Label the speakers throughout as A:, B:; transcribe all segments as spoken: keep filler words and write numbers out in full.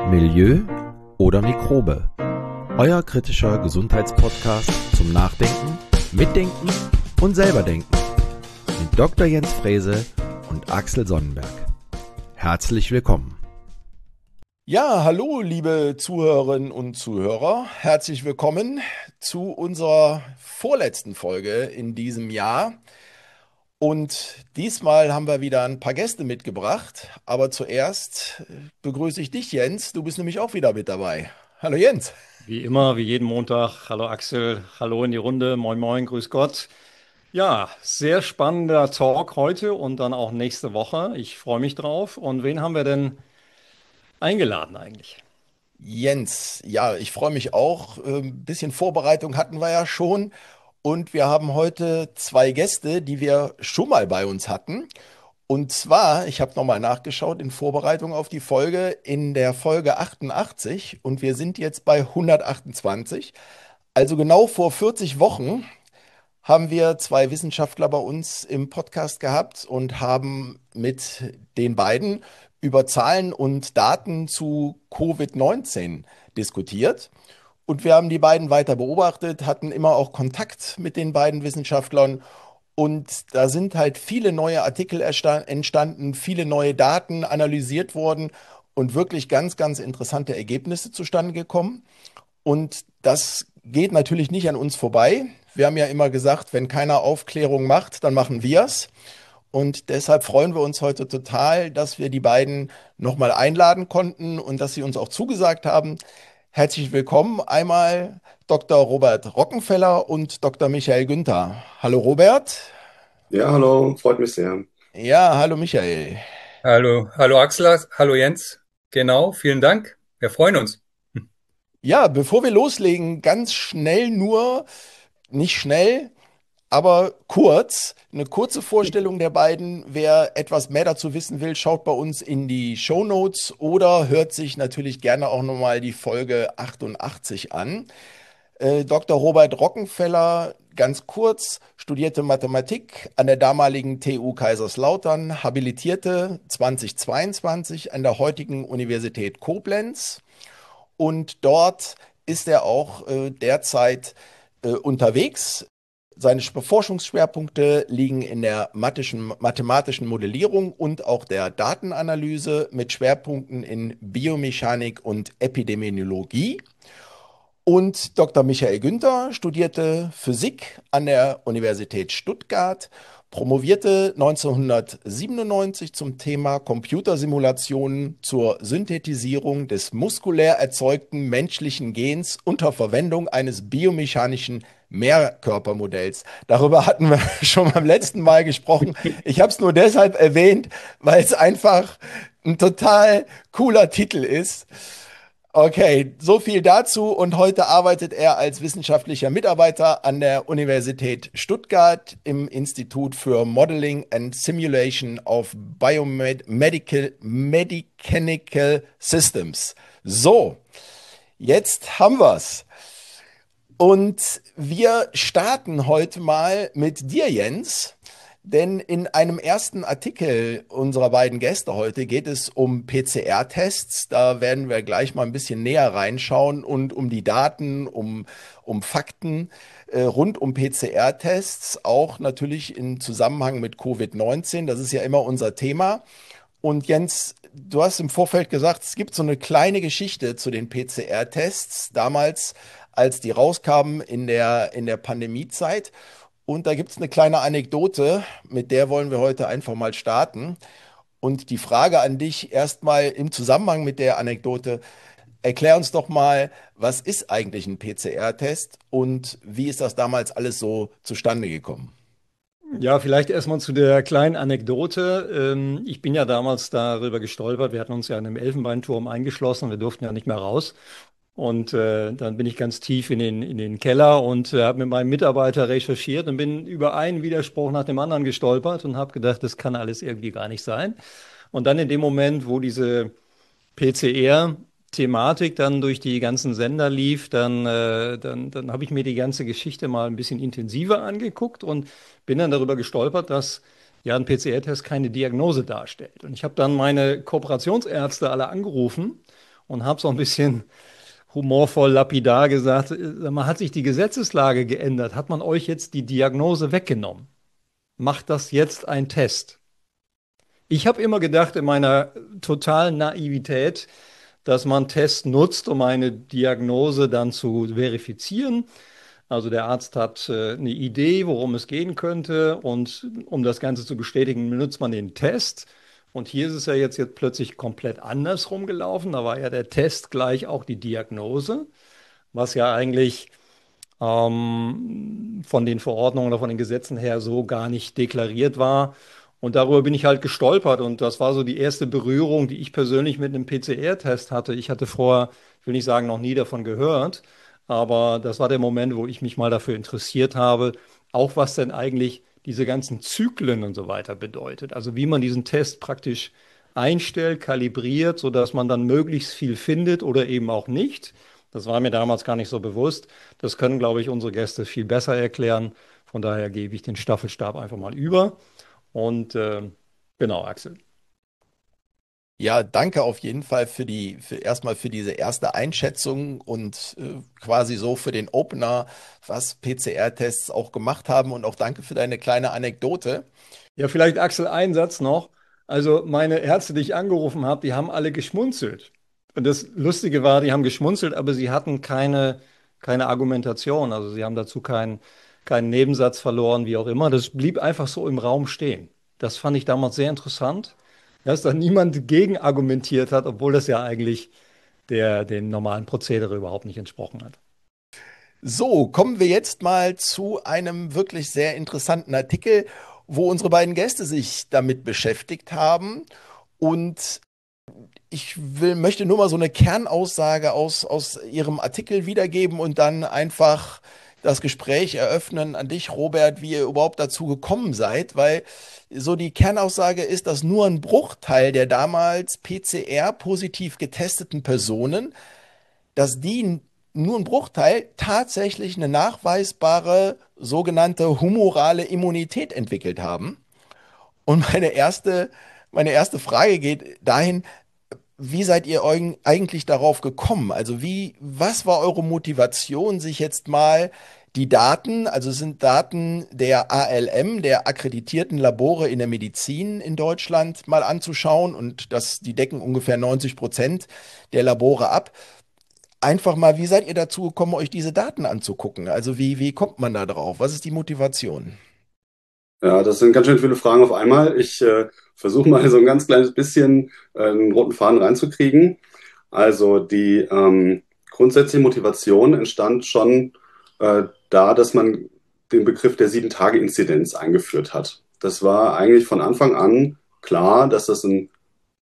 A: Milieu oder Mikrobe? Euer kritischer Gesundheitspodcast zum Nachdenken, Mitdenken und selberdenken mit Doktor Jens Frese und Axel Sonnenberg. Herzlich willkommen.
B: Ja, hallo liebe Zuhörerinnen und Zuhörer. Herzlich willkommen zu unserer vorletzten Folge in diesem Jahr. Und diesmal haben wir wieder ein paar Gäste mitgebracht. Aber zuerst begrüße ich dich, Jens. Du bist nämlich auch wieder mit dabei. Hallo Jens.
C: Wie immer, wie jeden Montag. Hallo Axel, hallo in die Runde. Moin, moin, grüß Gott. Ja, sehr spannender Talk heute und dann auch nächste Woche. Ich freue mich drauf. Und wen haben wir denn eingeladen eigentlich?
B: Jens, ja, ich freue mich auch. Ein bisschen Vorbereitung hatten wir ja schon. Und wir haben heute zwei Gäste, die wir schon mal bei uns hatten. Und zwar, ich habe nochmal nachgeschaut in Vorbereitung auf die Folge, in der Folge achtundachtzig und wir sind jetzt bei hundertachtundzwanzig. Also genau vor vierzig Wochen haben wir zwei Wissenschaftler bei uns im Podcast gehabt und haben mit den beiden über Zahlen und Daten zu Covid neunzehn diskutiert. Und wir haben die beiden weiter beobachtet, hatten immer auch Kontakt mit den beiden Wissenschaftlern. Und da sind halt viele neue Artikel ersta- entstanden, viele neue Daten analysiert worden und wirklich ganz, ganz interessante Ergebnisse zustande gekommen. Und das geht natürlich nicht an uns vorbei. Wir haben ja immer gesagt, wenn keiner Aufklärung macht, dann machen wir es. Und deshalb freuen wir uns heute total, dass wir die beiden nochmal einladen konnten und dass sie uns auch zugesagt haben. Herzlich willkommen einmal Doktor Robert Rockenfeller und Doktor Michael Günther. Hallo Robert.
D: Ja, hallo, freut mich sehr.
B: Ja, hallo Michael.
E: Hallo, hallo Axel, hallo Jens. Genau, vielen Dank. Wir freuen uns.
B: Ja, bevor wir loslegen, ganz schnell nur, nicht schnell, aber kurz, eine kurze Vorstellung der beiden. Wer etwas mehr dazu wissen will, schaut bei uns in die Shownotes oder hört sich natürlich gerne auch nochmal die Folge achtundachtzig an. Äh, Doktor Robert Rockenfeller, ganz kurz, studierte Mathematik an der damaligen T U Kaiserslautern, habilitierte zweitausendzweiundzwanzig an der heutigen Universität Koblenz und dort ist er auch äh, derzeit äh, unterwegs. Seine Forschungsschwerpunkte liegen in der mathischen, mathematischen Modellierung und auch der Datenanalyse mit Schwerpunkten in Biomechanik und Epidemiologie. Und Doktor Michael Günther studierte Physik an der Universität Stuttgart, promovierte neunzehnhundertsiebenundneunzig zum Thema Computersimulationen zur Synthetisierung des muskulär erzeugten menschlichen Gens unter Verwendung eines biomechanischen Mehrkörpermodells. Darüber hatten wir schon beim letzten Mal gesprochen. Ich habe es nur deshalb erwähnt, weil es einfach ein total cooler Titel ist. Okay, so viel dazu. Und heute arbeitet er als wissenschaftlicher Mitarbeiter an der Universität Stuttgart im Institut für Modeling and Simulation of Biomedical Mechanical Systems. So, jetzt haben wir's. Und wir starten heute mal mit dir, Jens. Denn in einem ersten Artikel unserer beiden Gäste heute geht es um P C R-Tests. Da werden wir gleich mal ein bisschen näher reinschauen und um die Daten, um, um Fakten äh, rund um P C R-Tests, auch natürlich im Zusammenhang mit Covid neunzehn. Das ist ja immer unser Thema. Und Jens, du hast im Vorfeld gesagt, es gibt so eine kleine Geschichte zu den P C R-Tests, damals, als die rauskamen in der, in der Pandemiezeit. Und da gibt es eine kleine Anekdote, mit der wollen wir heute einfach mal starten. Und die Frage an dich erstmal im Zusammenhang mit der Anekdote, erklär uns doch mal, was ist eigentlich ein P C R-Test und wie ist das damals alles so zustande gekommen?
C: Ja, vielleicht erstmal zu der kleinen Anekdote. Ähm, Ich bin ja damals darüber gestolpert. Wir hatten uns ja in einem Elfenbeinturm eingeschlossen. Wir durften ja nicht mehr raus. Und äh, dann bin ich ganz tief in den, in den Keller und äh, habe mit meinem Mitarbeiter recherchiert und bin über einen Widerspruch nach dem anderen gestolpert und habe gedacht, das kann alles irgendwie gar nicht sein. Und dann in dem Moment, wo diese P C R-Thematik dann durch die ganzen Sender lief, dann, äh, dann, dann habe ich mir die ganze Geschichte mal ein bisschen intensiver angeguckt und bin dann darüber gestolpert, dass ja ein P C R-Test keine Diagnose darstellt. Und ich habe dann meine Kooperationsärzte alle angerufen und habe so ein bisschen humorvoll lapidar gesagt, man hat sich die Gesetzeslage geändert, hat man euch jetzt die Diagnose weggenommen? Macht das jetzt ein Test? Ich habe immer gedacht in meiner totalen Naivität, dass man Tests nutzt, um eine Diagnose dann zu verifizieren. Also der Arzt hat äh, eine Idee, worum es gehen könnte, und um das Ganze zu bestätigen, benutzt man den Test. Und hier ist es ja jetzt, jetzt plötzlich komplett andersrum gelaufen. Da war ja der Test gleich auch die Diagnose, was ja eigentlich ähm, von den Verordnungen oder von den Gesetzen her so gar nicht deklariert war. Und darüber bin ich halt gestolpert. Und das war so die erste Berührung, die ich persönlich mit einem P C R-Test hatte. Ich hatte vorher, ich will nicht sagen, noch nie davon gehört, aber das war der Moment, wo ich mich mal dafür interessiert habe, auch was denn eigentlich diese ganzen Zyklen und so weiter bedeutet. Also wie man diesen Test praktisch einstellt, kalibriert, sodass man dann möglichst viel findet oder eben auch nicht. Das war mir damals gar nicht so bewusst. Das können, glaube ich, unsere Gäste viel besser erklären. Von daher gebe ich den Staffelstab einfach mal über. Und äh, genau, Axel.
B: Ja, danke auf jeden Fall für die, für erstmal für diese erste Einschätzung und äh, quasi so für den Opener, was P C R-Tests auch gemacht haben, und auch danke für deine kleine Anekdote.
C: Ja, vielleicht Axel, ein Satz noch. Also meine Ärzte, die ich angerufen habe, die haben alle geschmunzelt. Und das Lustige war, die haben geschmunzelt, aber sie hatten keine, keine Argumentation. Also sie haben dazu keinen, keinen Nebensatz verloren, wie auch immer. Das blieb einfach so im Raum stehen. Das fand ich damals sehr interessant, dass da niemand gegen argumentiert hat, obwohl das ja eigentlich der, dem normalen Prozedere überhaupt nicht entsprochen hat.
B: So, kommen wir jetzt mal zu einem wirklich sehr interessanten Artikel, wo unsere beiden Gäste sich damit beschäftigt haben. Und ich will, möchte nur mal so eine Kernaussage aus, aus Ihrem Artikel wiedergeben und dann einfach das Gespräch eröffnen an dich, Robert, wie ihr überhaupt dazu gekommen seid, weil so die Kernaussage ist, dass nur ein Bruchteil der damals P C R-positiv getesteten Personen, dass die nur ein Bruchteil tatsächlich eine nachweisbare sogenannte humorale Immunität entwickelt haben. Und meine erste, meine erste Frage geht dahin, wie seid ihr euch eigentlich darauf gekommen? Also wie, was war eure Motivation, sich jetzt mal die Daten, also es sind Daten der A L M, der akkreditierten Labore in der Medizin in Deutschland, mal anzuschauen, und das, die decken ungefähr neunzig Prozent der Labore ab. Einfach mal, wie seid ihr dazu gekommen, euch diese Daten anzugucken? Also wie, wie kommt man da drauf? Was ist die Motivation?
D: Ja, das sind ganz schön viele Fragen auf einmal. Ich äh, versuche mal so ein ganz kleines bisschen äh, einen roten Faden reinzukriegen. Also die ähm, grundsätzliche Motivation entstand schon äh, da, dass man den Begriff der Sieben-Tage-Inzidenz eingeführt hat. Das war eigentlich von Anfang an klar, dass das ein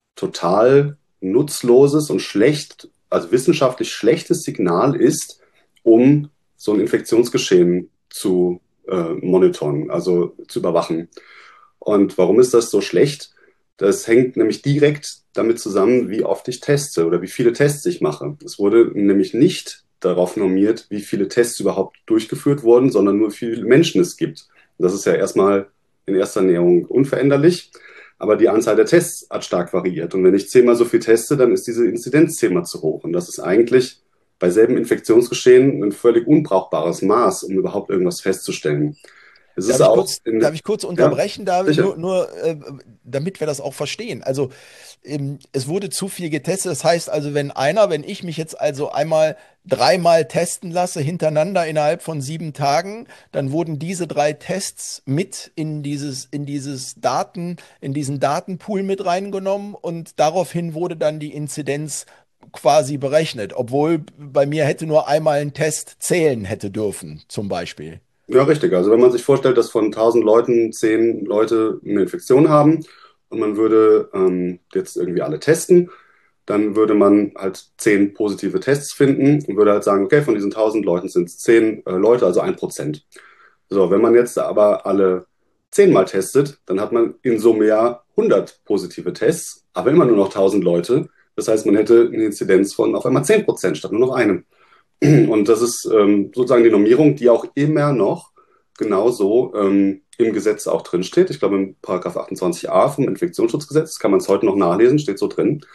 D: total nutzloses und schlecht, also wissenschaftlich schlechtes Signal ist, um so ein Infektionsgeschehen zu äh, monitoren, also zu überwachen. Und warum ist das so schlecht? Das hängt nämlich direkt damit zusammen, wie oft ich teste oder wie viele Tests ich mache. Es wurde nämlich nicht darauf normiert, wie viele Tests überhaupt durchgeführt wurden, sondern nur wie viele Menschen es gibt. Und das ist ja erstmal in erster Näherung unveränderlich, aber die Anzahl der Tests hat stark variiert. Und wenn ich zehnmal so viel teste, dann ist diese Inzidenz zehnmal zu hoch. Und das ist eigentlich bei selben Infektionsgeschehen ein völlig unbrauchbares Maß, um überhaupt irgendwas festzustellen. Es
B: Darf
D: ist
B: ich
D: auch
B: kurz,
D: in,
B: darf ich kurz
D: ja,
B: unterbrechen, da
D: sicher.
B: nur, nur äh, damit wir das auch verstehen. Also ähm, es wurde zu viel getestet. Das heißt also, wenn einer, wenn ich mich jetzt also einmal dreimal testen lasse hintereinander innerhalb von sieben Tagen, dann wurden diese drei Tests mit in dieses, in dieses Daten, in diesen Datenpool mit reingenommen, und daraufhin wurde dann die Inzidenz quasi berechnet, obwohl bei mir hätte nur einmal ein Test zählen hätte dürfen, zum Beispiel.
D: Ja, richtig. Also wenn man sich vorstellt, dass von tausend Leuten zehn Leute eine Infektion haben und man würde ähm, jetzt irgendwie alle testen, dann würde man halt zehn positive Tests finden und würde halt sagen, okay, von diesen tausend Leuten sind es zehn äh, Leute, also ein Prozent. So, wenn man jetzt aber alle zehnmal testet, dann hat man in Summe ja hundert positive Tests, aber immer nur noch tausend Leute. Das heißt, man hätte eine Inzidenz von auf einmal zehn Prozent statt nur noch einem. Und das ist ähm, sozusagen die Normierung, die auch immer noch genauso ähm, im Gesetz auch drin steht. Ich glaube, im Paragraph achtundzwanzig a vom Infektionsschutzgesetz kann man es heute noch nachlesen, steht so drin.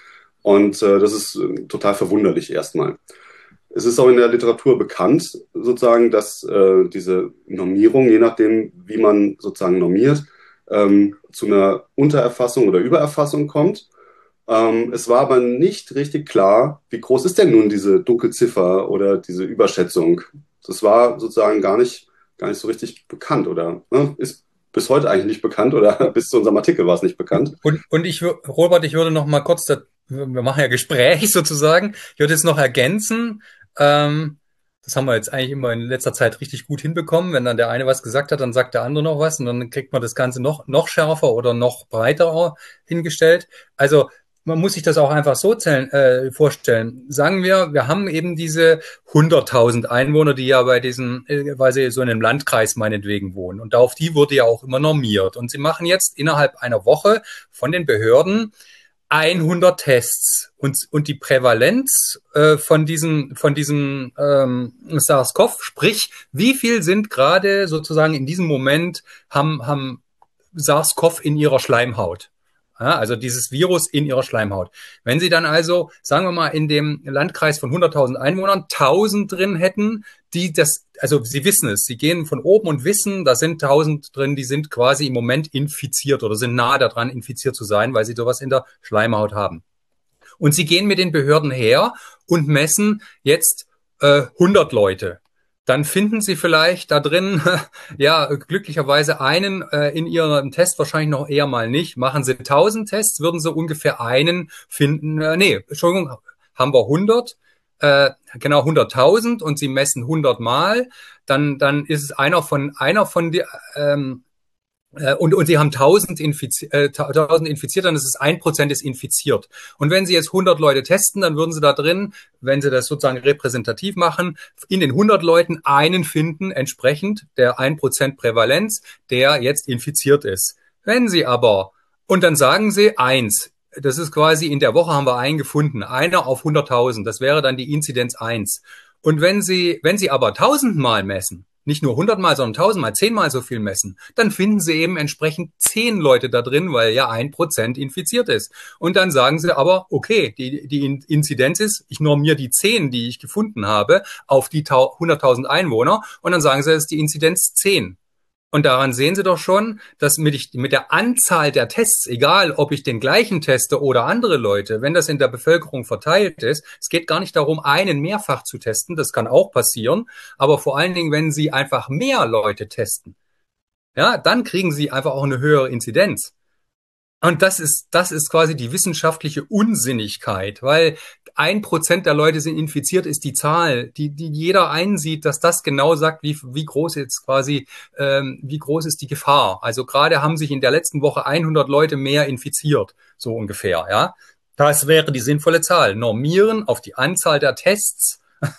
D: Und äh, das ist äh, total verwunderlich erstmal. Es ist auch in der Literatur bekannt, sozusagen, dass äh, diese Normierung, je nachdem, wie man sozusagen normiert, ähm, zu einer Untererfassung oder Übererfassung kommt. Ähm, es war aber nicht richtig klar, wie groß ist denn nun diese Dunkelziffer oder diese Überschätzung. Das war sozusagen gar nicht, gar nicht so richtig bekannt oder ne, ist bis heute eigentlich nicht bekannt oder bis zu unserem Artikel war es nicht bekannt.
E: Und, und ich, wür- Robert, ich würde noch mal kurz, da, wir machen ja Gespräch sozusagen, ich würde jetzt noch ergänzen, ähm, das haben wir jetzt eigentlich immer in letzter Zeit richtig gut hinbekommen. Wenn dann der eine was gesagt hat, dann sagt der andere noch was und dann kriegt man das Ganze noch, noch schärfer oder noch breiter hingestellt. Also man muss sich das auch einfach so zählen, äh, vorstellen. Sagen wir, wir haben eben diese hunderttausend Einwohner, die ja bei diesen, äh, weil sie so in einem Landkreis meinetwegen wohnen. Und auf die wurde ja auch immer normiert. Und sie machen jetzt innerhalb einer Woche von den Behörden hundert Tests und, und die Prävalenz äh, von diesen, von diesen ähm, SARS-CoV, sprich, wie viel sind gerade sozusagen in diesem Moment haben, haben SARS-CoV in ihrer Schleimhaut. Ja, also dieses Virus in ihrer Schleimhaut. Wenn Sie dann also, sagen wir mal, in dem Landkreis von hunderttausend Einwohnern tausend drin hätten, die das, also Sie wissen es, Sie gehen von oben und wissen, da sind tausend drin, die sind quasi im Moment infiziert oder sind nahe daran, infiziert zu sein, weil sie sowas in der Schleimhaut haben. Und Sie gehen mit den Behörden her und messen jetzt äh, hundert Leute. Dann finden Sie vielleicht da drin, ja, glücklicherweise einen äh, in Ihrem Test, wahrscheinlich noch eher mal nicht. Machen Sie tausend Tests, würden Sie ungefähr einen finden. Äh, nee, Entschuldigung, haben wir hundert, äh, genau hunderttausend und Sie messen hundert Mal. Dann, dann ist es einer von, einer von die, ähm, Und, und sie haben tausend, Infizi äh, tausend infiziert, dann ist es ein Prozent ist infiziert. Und wenn Sie jetzt hundert Leute testen, dann würden Sie da drin, wenn Sie das sozusagen repräsentativ machen, in den hundert Leuten einen finden, entsprechend der ein Prozent Prävalenz, der jetzt infiziert ist. Wenn Sie aber, und dann sagen Sie eins, das ist quasi in der Woche haben wir einen gefunden, einer auf hunderttausend, das wäre dann die Inzidenz eins. Und wenn Sie, wenn Sie aber tausendmal messen, nicht nur hundertmal, sondern tausendmal, zehnmal so viel messen, dann finden Sie eben entsprechend zehn Leute da drin, weil ja ein Prozent infiziert ist. Und dann sagen Sie aber, okay, die, die Inzidenz ist, ich normiere die zehn, die ich gefunden habe, auf die hunderttausend Einwohner und dann sagen Sie, das ist die Inzidenz zehn. Und daran sehen Sie doch schon, dass mit, mit der Anzahl der Tests, egal ob ich den gleichen teste oder andere Leute, wenn das in der Bevölkerung verteilt ist, es geht gar nicht darum, einen mehrfach zu testen, das kann auch passieren, aber vor allen Dingen, wenn Sie einfach mehr Leute testen, ja, dann kriegen Sie einfach auch eine höhere Inzidenz. Und das ist, das ist quasi die wissenschaftliche Unsinnigkeit, weil ein Prozent der Leute sind infiziert, ist die Zahl, die, die jeder einsieht, dass das genau sagt, wie, wie groß jetzt quasi, ähm, wie groß ist die Gefahr. Also gerade haben sich in der letzten Woche hundert Leute mehr infiziert, so ungefähr, ja. Das wäre die sinnvolle Zahl. Normieren auf die Anzahl der Tests,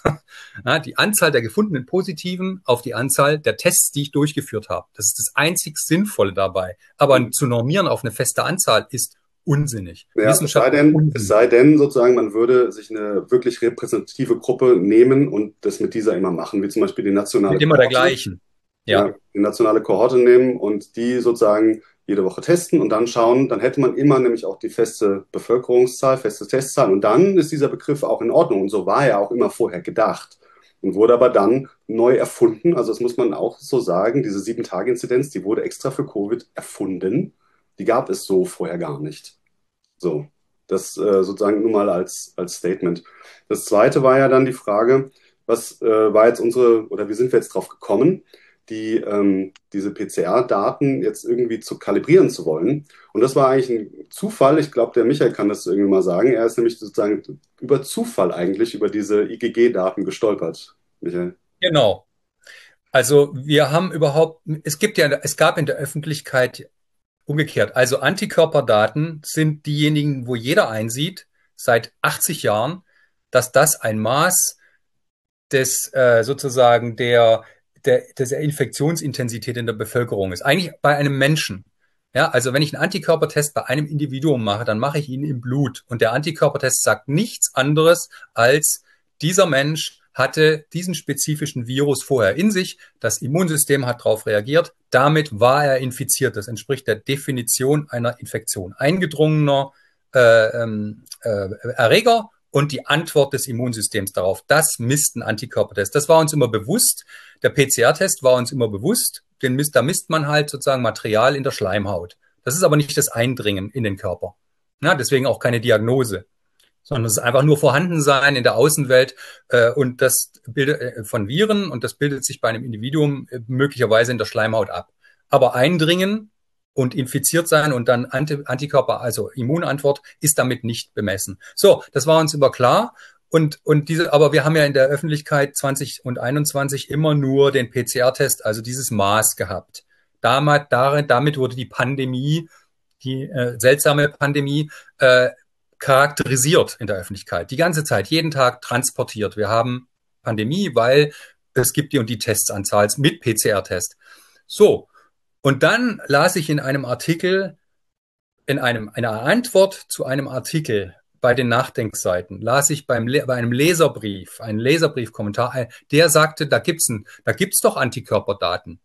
E: ja, die Anzahl der gefundenen Positiven auf die Anzahl der Tests, die ich durchgeführt habe. Das ist das einzig Sinnvolle dabei. Aber zu normieren auf eine feste Anzahl ist unsinnig.
D: Ja, es sei denn, es sei denn, sozusagen, man würde sich eine wirklich repräsentative Gruppe nehmen und das mit dieser immer machen, wie zum Beispiel die nationale
E: Mit immer der gleichen.
D: Ja. ja, die nationale Kohorte nehmen und die sozusagen jede Woche testen und dann schauen, dann hätte man immer nämlich auch die feste Bevölkerungszahl, feste Testzahl und dann ist dieser Begriff auch in Ordnung und so war er auch immer vorher gedacht und wurde aber dann neu erfunden, also das muss man auch so sagen, diese sieben-Tage-Inzidenz, die wurde extra für Covid erfunden, die gab es so vorher gar nicht. So, das äh, sozusagen nur mal als, als Statement. Das zweite war ja dann die Frage, was äh, war jetzt unsere, oder wie sind wir jetzt drauf gekommen, die, ähm, diese P C R-Daten jetzt irgendwie zu kalibrieren zu wollen. Und das war eigentlich ein Zufall. Ich glaube, der Michael kann das irgendwie mal sagen. Er ist nämlich sozusagen über Zufall eigentlich über diese I G G-Daten gestolpert. Michael.
E: Genau. Also wir haben überhaupt, es gibt ja, es gab in der Öffentlichkeit umgekehrt. Also Antikörperdaten sind diejenigen, wo jeder einsieht, seit achtzig Jahren, dass das ein Maß des äh, sozusagen der Der, der Infektionsintensität in der Bevölkerung ist. Eigentlich bei einem Menschen. Ja, also wenn ich einen Antikörpertest bei einem Individuum mache, dann mache ich ihn im Blut. Und der Antikörpertest sagt nichts anderes als, dieser Mensch hatte diesen spezifischen Virus vorher in sich. Das Immunsystem hat darauf reagiert. Damit war er infiziert. Das entspricht der Definition einer Infektion. Eingedrungener äh, ähm, äh, Erreger und die Antwort des Immunsystems darauf. Das misst ein Antikörpertest. Das war uns immer bewusst. Der P C R-Test war uns immer bewusst. Den misst, da misst man halt sozusagen Material in der Schleimhaut. Das ist aber nicht das Eindringen in den Körper. Ja, deswegen auch keine Diagnose, sondern es ist einfach nur Vorhandensein in der Außenwelt äh, und das bildet äh, von Viren und das bildet sich bei einem Individuum äh, möglicherweise in der Schleimhaut ab. Aber Eindringen und infiziert sein und dann Anti Antikörper, also Immunantwort, ist damit nicht bemessen. So, das war uns immer klar. Und, und diese, aber wir haben ja in der Öffentlichkeit zwanzig und einundzwanzig immer nur den P C R-Test, also dieses Maß gehabt. Damit, darin, damit wurde die Pandemie, die äh, seltsame Pandemie, äh, charakterisiert in der Öffentlichkeit. Die ganze Zeit, jeden Tag transportiert. Wir haben Pandemie, weil es gibt die und die Testanzahl mit P C R-Test. So. Und dann las ich in einem Artikel, in einem, einer Antwort zu einem Artikel bei den Nachdenkseiten, las ich beim, bei einem Leserbrief, einen Leserbriefkommentar, der sagte, da gibt's ein, da gibt's doch Antikörperdaten.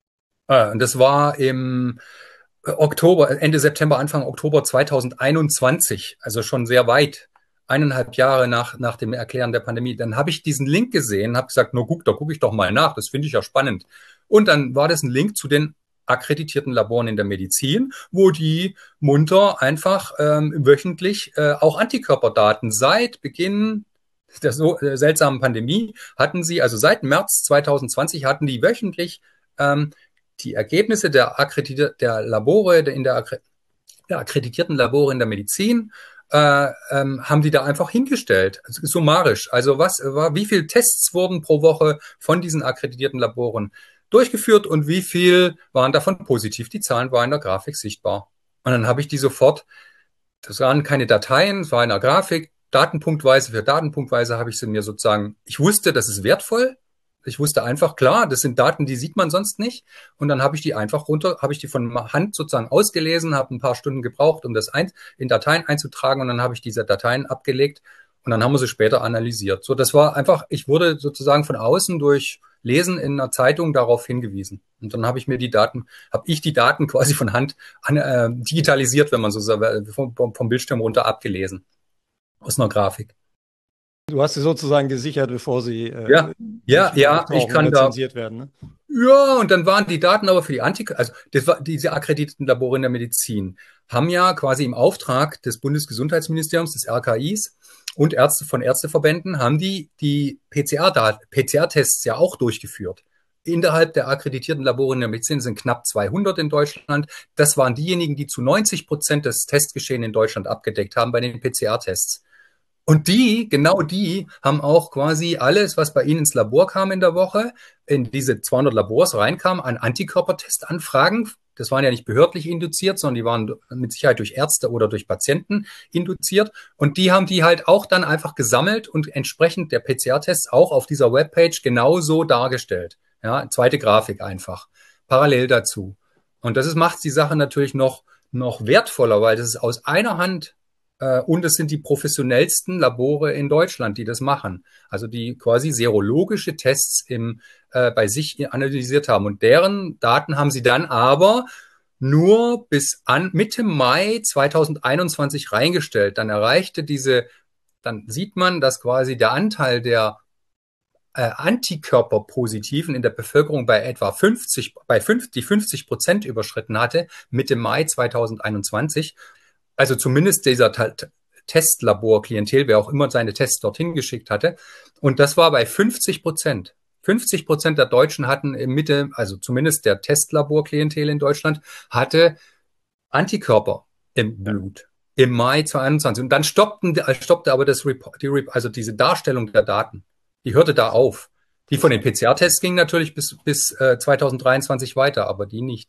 E: Und das war im Oktober, Ende September, Anfang Oktober zweitausendeinundzwanzig, also schon sehr weit, eineinhalb Jahre nach, nach dem Erklären der Pandemie. Dann habe ich diesen Link gesehen, habe gesagt, no guck, da gucke ich doch mal nach, das finde ich ja spannend. Und dann war das ein Link zu den akkreditierten Laboren in der Medizin, wo die munter einfach ähm, wöchentlich äh, auch Antikörperdaten seit Beginn der so äh, seltsamen Pandemie hatten sie, also seit März zweitausendzwanzig hatten die wöchentlich ähm, die Ergebnisse der, Akkredit der Labore, der, in der, der akkreditierten Labore in der Medizin, äh, ähm, haben die da einfach hingestellt, also summarisch. Also was war, wie viele Tests wurden pro Woche von diesen akkreditierten Laboren durchgeführt und wie viel waren davon positiv? Die Zahlen waren in der Grafik sichtbar. Und dann habe ich die sofort, das waren keine Dateien, es war in der Grafik, datenpunktweise für datenpunktweise habe ich sie mir sozusagen, ich wusste, das ist wertvoll. Ich wusste einfach, klar, das sind Daten, die sieht man sonst nicht. Und dann habe ich die einfach runter, habe ich die von Hand sozusagen ausgelesen, habe ein paar Stunden gebraucht, um das ein, in Dateien einzutragen. Und dann habe ich diese Dateien abgelegt und dann haben wir sie später analysiert. So, das war einfach, ich wurde sozusagen von außen durch Lesen in einer Zeitung darauf hingewiesen. Und dann habe ich mir die Daten, habe ich die Daten quasi von Hand an, äh, digitalisiert, wenn man so sagt, vom, vom Bildschirm runter abgelesen. Aus einer Grafik.
C: Du hast sie sozusagen gesichert, bevor sie äh,
E: ja, ja, ja, ich kann da
C: werden, ne?
E: Ja, und dann waren die Daten aber für die Antik, also das war, diese akkreditierten Labore in der Medizin haben ja quasi im Auftrag des Bundesgesundheitsministeriums, des R K Is und Ärzte von Ärzteverbänden haben die die P C R-Daten, P C R-Tests ja auch durchgeführt. Innerhalb der akkreditierten Labore in der Medizin sind knapp zweihundert in Deutschland. Das waren diejenigen, die zu neunzig Prozent des Testgeschehen in Deutschland abgedeckt haben bei den P C R-Tests. Und die, genau die, haben auch quasi alles, was bei ihnen ins Labor kam in der Woche, in diese zweihundert Labors reinkam, an Antikörpertestanfragen. Das waren ja nicht behördlich induziert, sondern die waren mit Sicherheit durch Ärzte oder durch Patienten induziert. Und die haben die halt auch dann einfach gesammelt und entsprechend der P C R-Tests auch auf dieser Webpage genauso dargestellt. Ja, zweite Grafik einfach. Parallel dazu. Und das ist, macht die Sache natürlich noch, noch wertvoller, weil das ist aus einer Hand. Und es sind die professionellsten Labore in Deutschland, die das machen. Also die quasi serologische Tests im, äh, bei sich analysiert haben. Und deren Daten haben sie dann aber nur bis an Mitte Mai zweitausendeinundzwanzig reingestellt. Dann erreichte diese, dann sieht man, dass quasi der Anteil der äh, Antikörperpositiven in der Bevölkerung bei etwa fünfzig, bei fünf, die fünfzig Prozent überschritten hatte, Mitte Mai zweitausendeinundzwanzig. Also zumindest dieser Testlabor-Klientel, wer auch immer seine Tests dorthin geschickt hatte. Und das war bei fünfzig Prozent. fünfzig Prozent der Deutschen hatten im Mitte, also zumindest der Testlabor-Klientel in Deutschland, hatte Antikörper im Blut im Mai zweitausendeinundzwanzig. Und dann stoppten, stoppte aber das Report, die, also diese Darstellung der Daten. Die hörte da auf. Die von den P C R-Tests ging natürlich bis, bis äh, zweitausenddreiundzwanzig weiter, aber die nicht.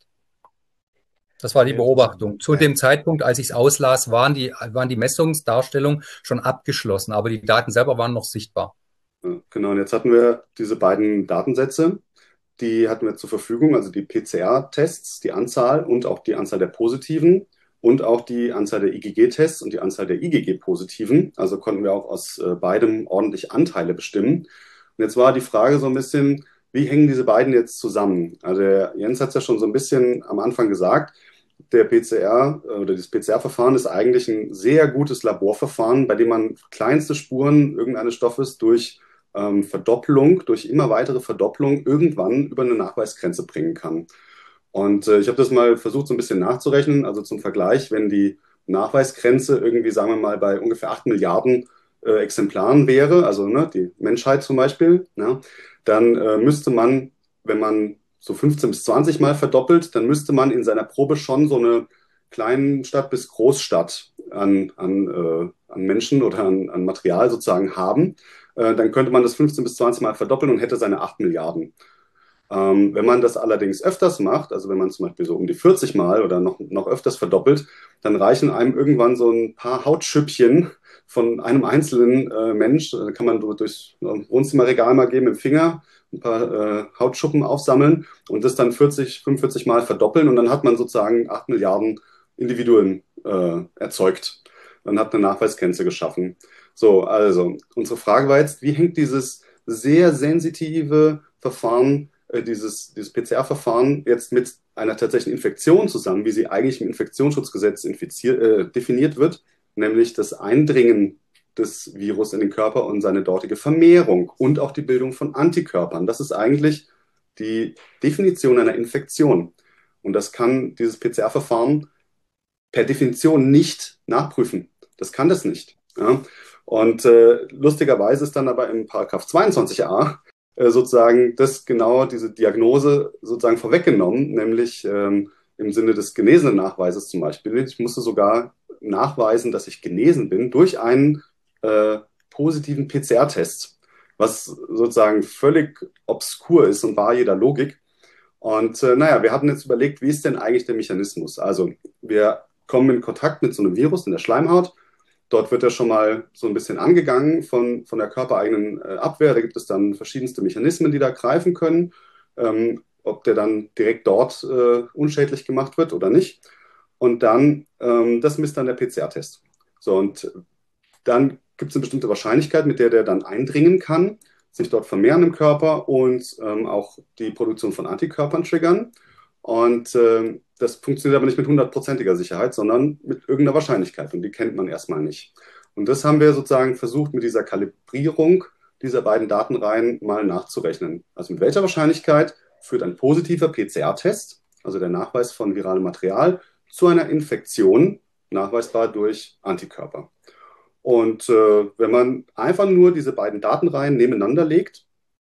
E: Das war die Beobachtung. Zu dem Zeitpunkt, als ich es auslas, waren die, waren die Messungsdarstellungen schon abgeschlossen, aber die Daten selber waren noch sichtbar.
D: Genau, und jetzt hatten wir diese beiden Datensätze, die hatten wir zur Verfügung, also die P C R-Tests, die Anzahl und auch die Anzahl der Positiven und auch die Anzahl der I G G-Tests und die Anzahl der I G G-Positiven. Also konnten wir auch aus äh, beidem ordentlich Anteile bestimmen. Und jetzt war die Frage so ein bisschen, wie hängen diese beiden jetzt zusammen? Also der Jens hat es ja schon so ein bisschen am Anfang gesagt. der P C R oder dieses P C R-Verfahren ist eigentlich ein sehr gutes Laborverfahren, bei dem man kleinste Spuren irgendeines Stoffes durch ähm, Verdopplung, durch immer weitere Verdopplung irgendwann über eine Nachweisgrenze bringen kann. Und äh, ich habe das mal versucht, so ein bisschen nachzurechnen. Also zum Vergleich, wenn die Nachweisgrenze irgendwie, sagen wir mal, bei ungefähr acht Milliarden äh, Exemplaren wäre, also ne, die Menschheit zum Beispiel, ja, dann äh, müsste man, wenn man so fünfzehn bis zwanzig Mal verdoppelt, dann müsste man in seiner Probe schon so eine Kleinstadt bis Großstadt an, an, äh, an Menschen oder an, an Material sozusagen haben. Äh, dann könnte man das fünfzehn bis zwanzig Mal verdoppeln und hätte seine acht Milliarden. Ähm, wenn man das allerdings öfters macht, also wenn man zum Beispiel so um die vierzig Mal oder noch, noch öfters verdoppelt, dann reichen einem irgendwann so ein paar Hautschüppchen von einem einzelnen äh, Mensch. Da kann man durchs Wohnzimmerregal mal geben mit dem Finger, ein paar äh, Hautschuppen aufsammeln und das dann vierzig, fünfundvierzig Mal verdoppeln und dann hat man sozusagen acht Milliarden Individuen äh, erzeugt. Dann hat eine Nachweisgrenze geschaffen. So, also unsere Frage war jetzt, wie hängt dieses sehr sensitive Verfahren, äh, dieses, dieses P C R-Verfahren jetzt mit einer tatsächlichen Infektion zusammen, wie sie eigentlich im Infektionsschutzgesetz infiziert, äh, definiert wird, nämlich das Eindringen des Virus in den Körper und seine dortige Vermehrung und auch die Bildung von Antikörpern. Das ist eigentlich die Definition einer Infektion. Und das kann dieses P C R-Verfahren per Definition nicht nachprüfen. Das kann das nicht. Ja? Und äh, lustigerweise ist dann aber im Paragraph zweiundzwanzig a äh, sozusagen das genau diese Diagnose sozusagen vorweggenommen, nämlich ähm, im Sinne des genesenen Nachweises zum Beispiel. Ich musste sogar nachweisen, dass ich genesen bin durch einen äh, positiven P C R-Test, was sozusagen völlig obskur ist und bar jeder Logik. Und äh, naja, wir hatten jetzt überlegt, wie ist denn eigentlich der Mechanismus? Also wir kommen in Kontakt mit so einem Virus in der Schleimhaut. Dort wird er schon mal so ein bisschen angegangen von, von der körpereigenen äh, Abwehr. Da gibt es dann verschiedenste Mechanismen, die da greifen können, ähm, ob der dann direkt dort äh, unschädlich gemacht wird oder nicht. Und dann, ähm, das misst dann der P C R-Test. So, und dann gibt es eine bestimmte Wahrscheinlichkeit, mit der der dann eindringen kann, sich dort vermehren im Körper und ähm, auch die Produktion von Antikörpern triggern. Und äh, das funktioniert aber nicht mit hundertprozentiger Sicherheit, sondern mit irgendeiner Wahrscheinlichkeit. Und die kennt man erstmal nicht. Und das haben wir sozusagen versucht, mit dieser Kalibrierung dieser beiden Datenreihen mal nachzurechnen. Also mit welcher Wahrscheinlichkeit führt ein positiver P C R-Test, also der Nachweis von viralem Material, zu einer Infektion, nachweisbar durch Antikörper. Und äh, wenn man einfach nur diese beiden Datenreihen nebeneinander legt,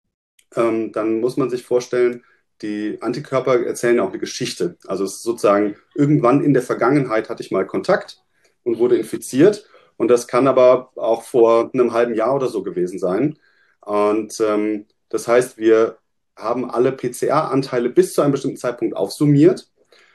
D: ähm, dann muss man sich vorstellen, die Antikörper erzählen auch eine Geschichte. Also es ist sozusagen, irgendwann in der Vergangenheit hatte ich mal Kontakt und wurde infiziert. Und das kann aber auch vor einem halben Jahr oder so gewesen sein. Und ähm, das heißt, wir haben alle P C R-Anteile bis zu einem bestimmten Zeitpunkt aufsummiert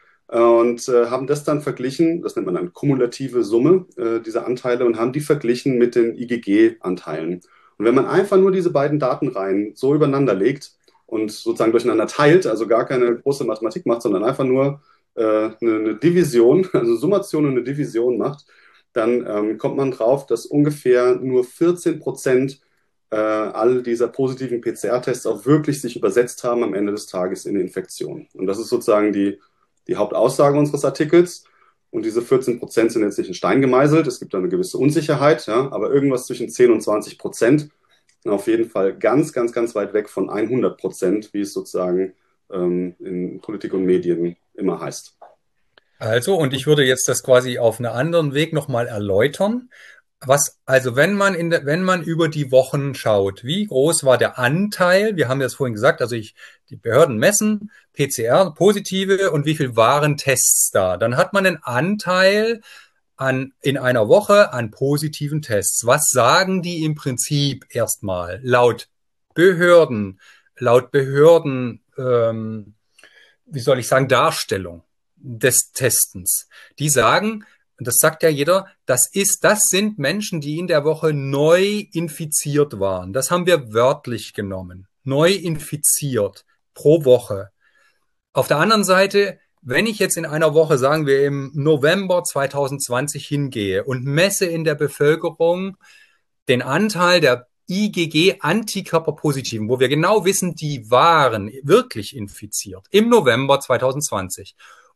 D: und äh, haben das dann verglichen, das nennt man eine kumulative Summe äh, dieser Anteile, und haben die verglichen mit den I G G-Anteilen. Und wenn man einfach nur diese beiden Datenreihen so übereinander legt und sozusagen durcheinander teilt, also gar keine große Mathematik macht, sondern einfach nur äh, eine, eine Division, also Summation und eine Division macht, dann ähm, kommt man drauf, dass ungefähr nur vierzehn Prozent äh, all dieser positiven P C R-Tests auch wirklich sich übersetzt haben am Ende des Tages in eine Infektion. Und das ist sozusagen die die Hauptaussage unseres Artikels. Und diese vierzehn Prozent sind jetzt nicht in Stein gemeißelt. Es gibt da eine gewisse Unsicherheit, ja, aber irgendwas zwischen zehn und zwanzig Prozent. Auf jeden Fall ganz, ganz, ganz weit weg von hundert Prozent, wie es sozusagen ähm, in Politik und Medien immer heißt.
E: Also, und ich würde jetzt das quasi auf einen anderen Weg nochmal erläutern. Was, also wenn man in der, wenn man über die Wochen schaut, wie groß war der Anteil? Wir haben das vorhin gesagt, also ich, die Behörden messen P C R, positive, und wie viel waren Tests da? Dann hat man einen Anteil an, in einer Woche an positiven Tests. Was sagen die im Prinzip erstmal? Laut Behörden, laut Behörden, ähm, wie soll ich sagen, Darstellung des Testens. Die sagen, und das sagt ja jeder, das ist, das sind Menschen, die in der Woche neu infiziert waren. Das haben wir wörtlich genommen. Neu infiziert pro Woche. Auf der anderen Seite, wenn ich jetzt in einer Woche, sagen wir im November zwanzig zwanzig hingehe und messe in der Bevölkerung den Anteil der I G G-Antikörperpositiven, wo wir genau wissen, die waren wirklich infiziert im November zwanzig zwanzig.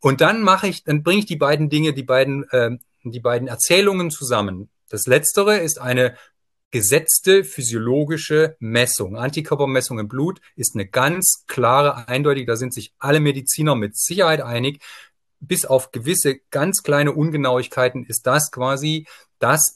E: Und dann mache ich, dann bringe ich die beiden Dinge, die beiden, äh, die beiden Erzählungen zusammen. Das Letztere ist eine gesetzte physiologische Messung. Antikörpermessung im Blut ist eine ganz klare, eindeutige, da sind sich alle Mediziner mit Sicherheit einig. Bis auf gewisse ganz kleine Ungenauigkeiten ist das quasi das,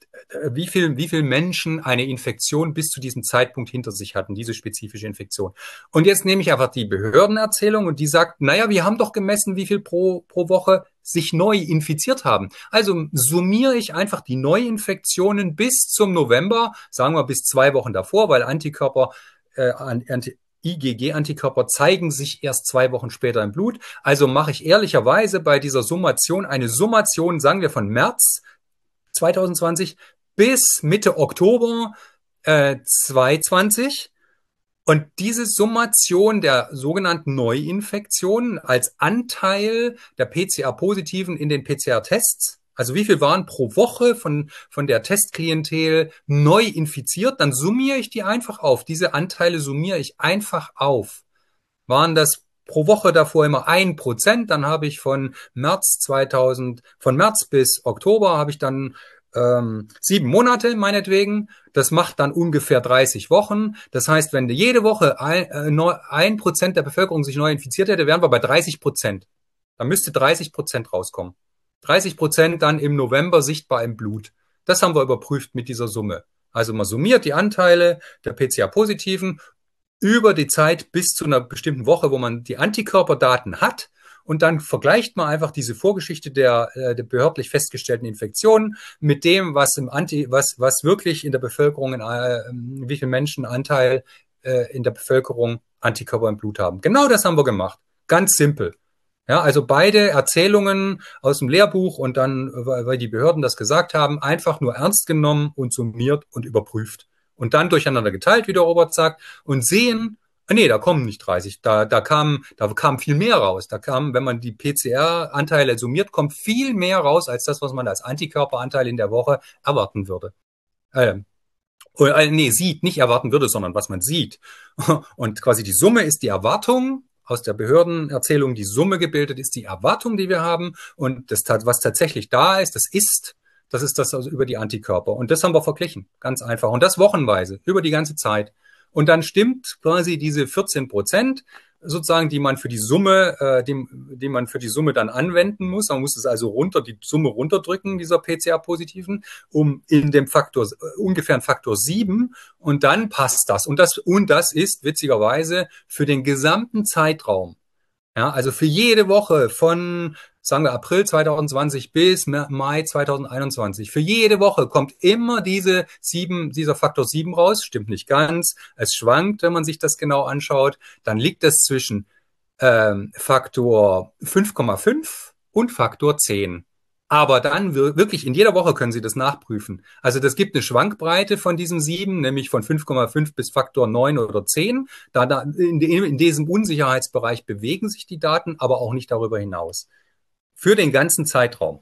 E: wie viel, wie viel Menschen eine Infektion bis zu diesem Zeitpunkt hinter sich hatten, diese spezifische Infektion. Und jetzt nehme ich einfach die Behördenerzählung und die sagt, naja, wir haben doch gemessen, wie viel pro, pro Woche sich neu infiziert haben. Also summiere ich einfach die Neuinfektionen bis zum November, sagen wir bis zwei Wochen davor, weil Antikörper, äh, Anti I G G-Antikörper zeigen sich erst zwei Wochen später im Blut. Also mache ich ehrlicherweise bei dieser Summation eine Summation, sagen wir von März zwanzig zwanzig bis Mitte Oktober äh, zwanzig zwanzig. Und diese Summation der sogenannten Neuinfektionen als Anteil der P C R-Positiven in den P C R-Tests, also wie viel waren pro Woche von, von der Testklientel neu infiziert, dann summiere ich die einfach auf. Diese Anteile summiere ich einfach auf. Waren das pro Woche davor immer ein Prozent, dann habe ich von März zweitausend, von März bis Oktober habe ich dann ähm, sieben Monate meinetwegen. Das macht dann ungefähr dreißig Wochen. Das heißt, wenn jede Woche ein, äh, ein Prozent der Bevölkerung sich neu infiziert hätte, wären wir bei dreißig Prozent. Da müsste dreißig Prozent rauskommen. dreißig Prozent dann im November sichtbar im Blut. Das haben wir überprüft mit dieser Summe. Also man summiert die Anteile der P C R-Positiven über die Zeit bis zu einer bestimmten Woche, wo man die Antikörperdaten hat. Und dann vergleicht man einfach diese Vorgeschichte der, äh, der behördlich festgestellten Infektionen mit dem, was im Anti, was, was wirklich in der Bevölkerung, in, äh, wie viel Menschen Anteil äh, in der Bevölkerung Antikörper im Blut haben. Genau das haben wir gemacht. Ganz simpel. Ja, also beide Erzählungen aus dem Lehrbuch und dann, weil die Behörden das gesagt haben, einfach nur ernst genommen und summiert und überprüft. Und dann durcheinander geteilt, wie der Robert sagt, und sehen, nee, da kommen nicht dreißig, da, da kam, da kam viel mehr raus. Da kam, wenn man die P C R-Anteile summiert, kommt viel mehr raus, als das, was man als Antikörperanteil in der Woche erwarten würde. Ähm, oder, äh, nee, sieht, nicht erwarten würde, sondern was man sieht. Und quasi die Summe ist die Erwartung, aus der Behördenerzählung die Summe gebildet ist, die Erwartung, die wir haben. Und das, was tatsächlich da ist, das ist, das ist das also über die Antikörper. Und das haben wir verglichen, ganz einfach. Und das wochenweise, über die ganze Zeit. Und dann stimmt quasi diese vierzehn Prozent sozusagen, die man für die Summe, äh, die, die man für die Summe dann anwenden muss. Man muss es also runter, die Summe runterdrücken, dieser P C R-Positiven, um in dem Faktor, äh, ungefähr ein Faktor sieben. Und dann passt das. Und das, und das ist witzigerweise für den gesamten Zeitraum. Ja, also für jede Woche von, sagen wir, April zwanzig zwanzig bis Mai zwanzig einundzwanzig. Für jede Woche kommt immer diese sieben, dieser Faktor sieben raus. Stimmt nicht ganz. Es schwankt, wenn man sich das genau anschaut. Dann liegt es zwischen ähm, Faktor fünf Komma fünf und Faktor zehn. Aber dann wirklich in jeder Woche können Sie das nachprüfen. Also das gibt eine Schwankbreite von diesem sieben, nämlich von fünf Komma fünf bis Faktor neun oder zehn. Da, da in, in diesem Unsicherheitsbereich bewegen sich die Daten, aber auch nicht darüber hinaus. Für den ganzen Zeitraum.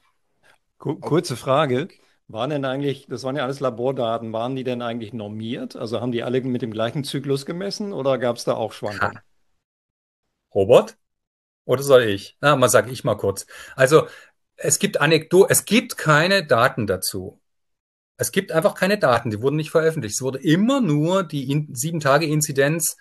C: Kurze Frage. Waren denn eigentlich, das waren ja alles Labordaten, waren die denn eigentlich normiert? Also haben die alle mit dem gleichen Zyklus gemessen oder gab es da auch Schwankungen?
E: Ha. Robert? Oder soll ich? Na, mal sag ich mal kurz. Also es gibt Anekdoten, es gibt keine Daten dazu. Es gibt einfach keine Daten, die wurden nicht veröffentlicht. Es wurde immer nur die in, sieben Tage Inzidenz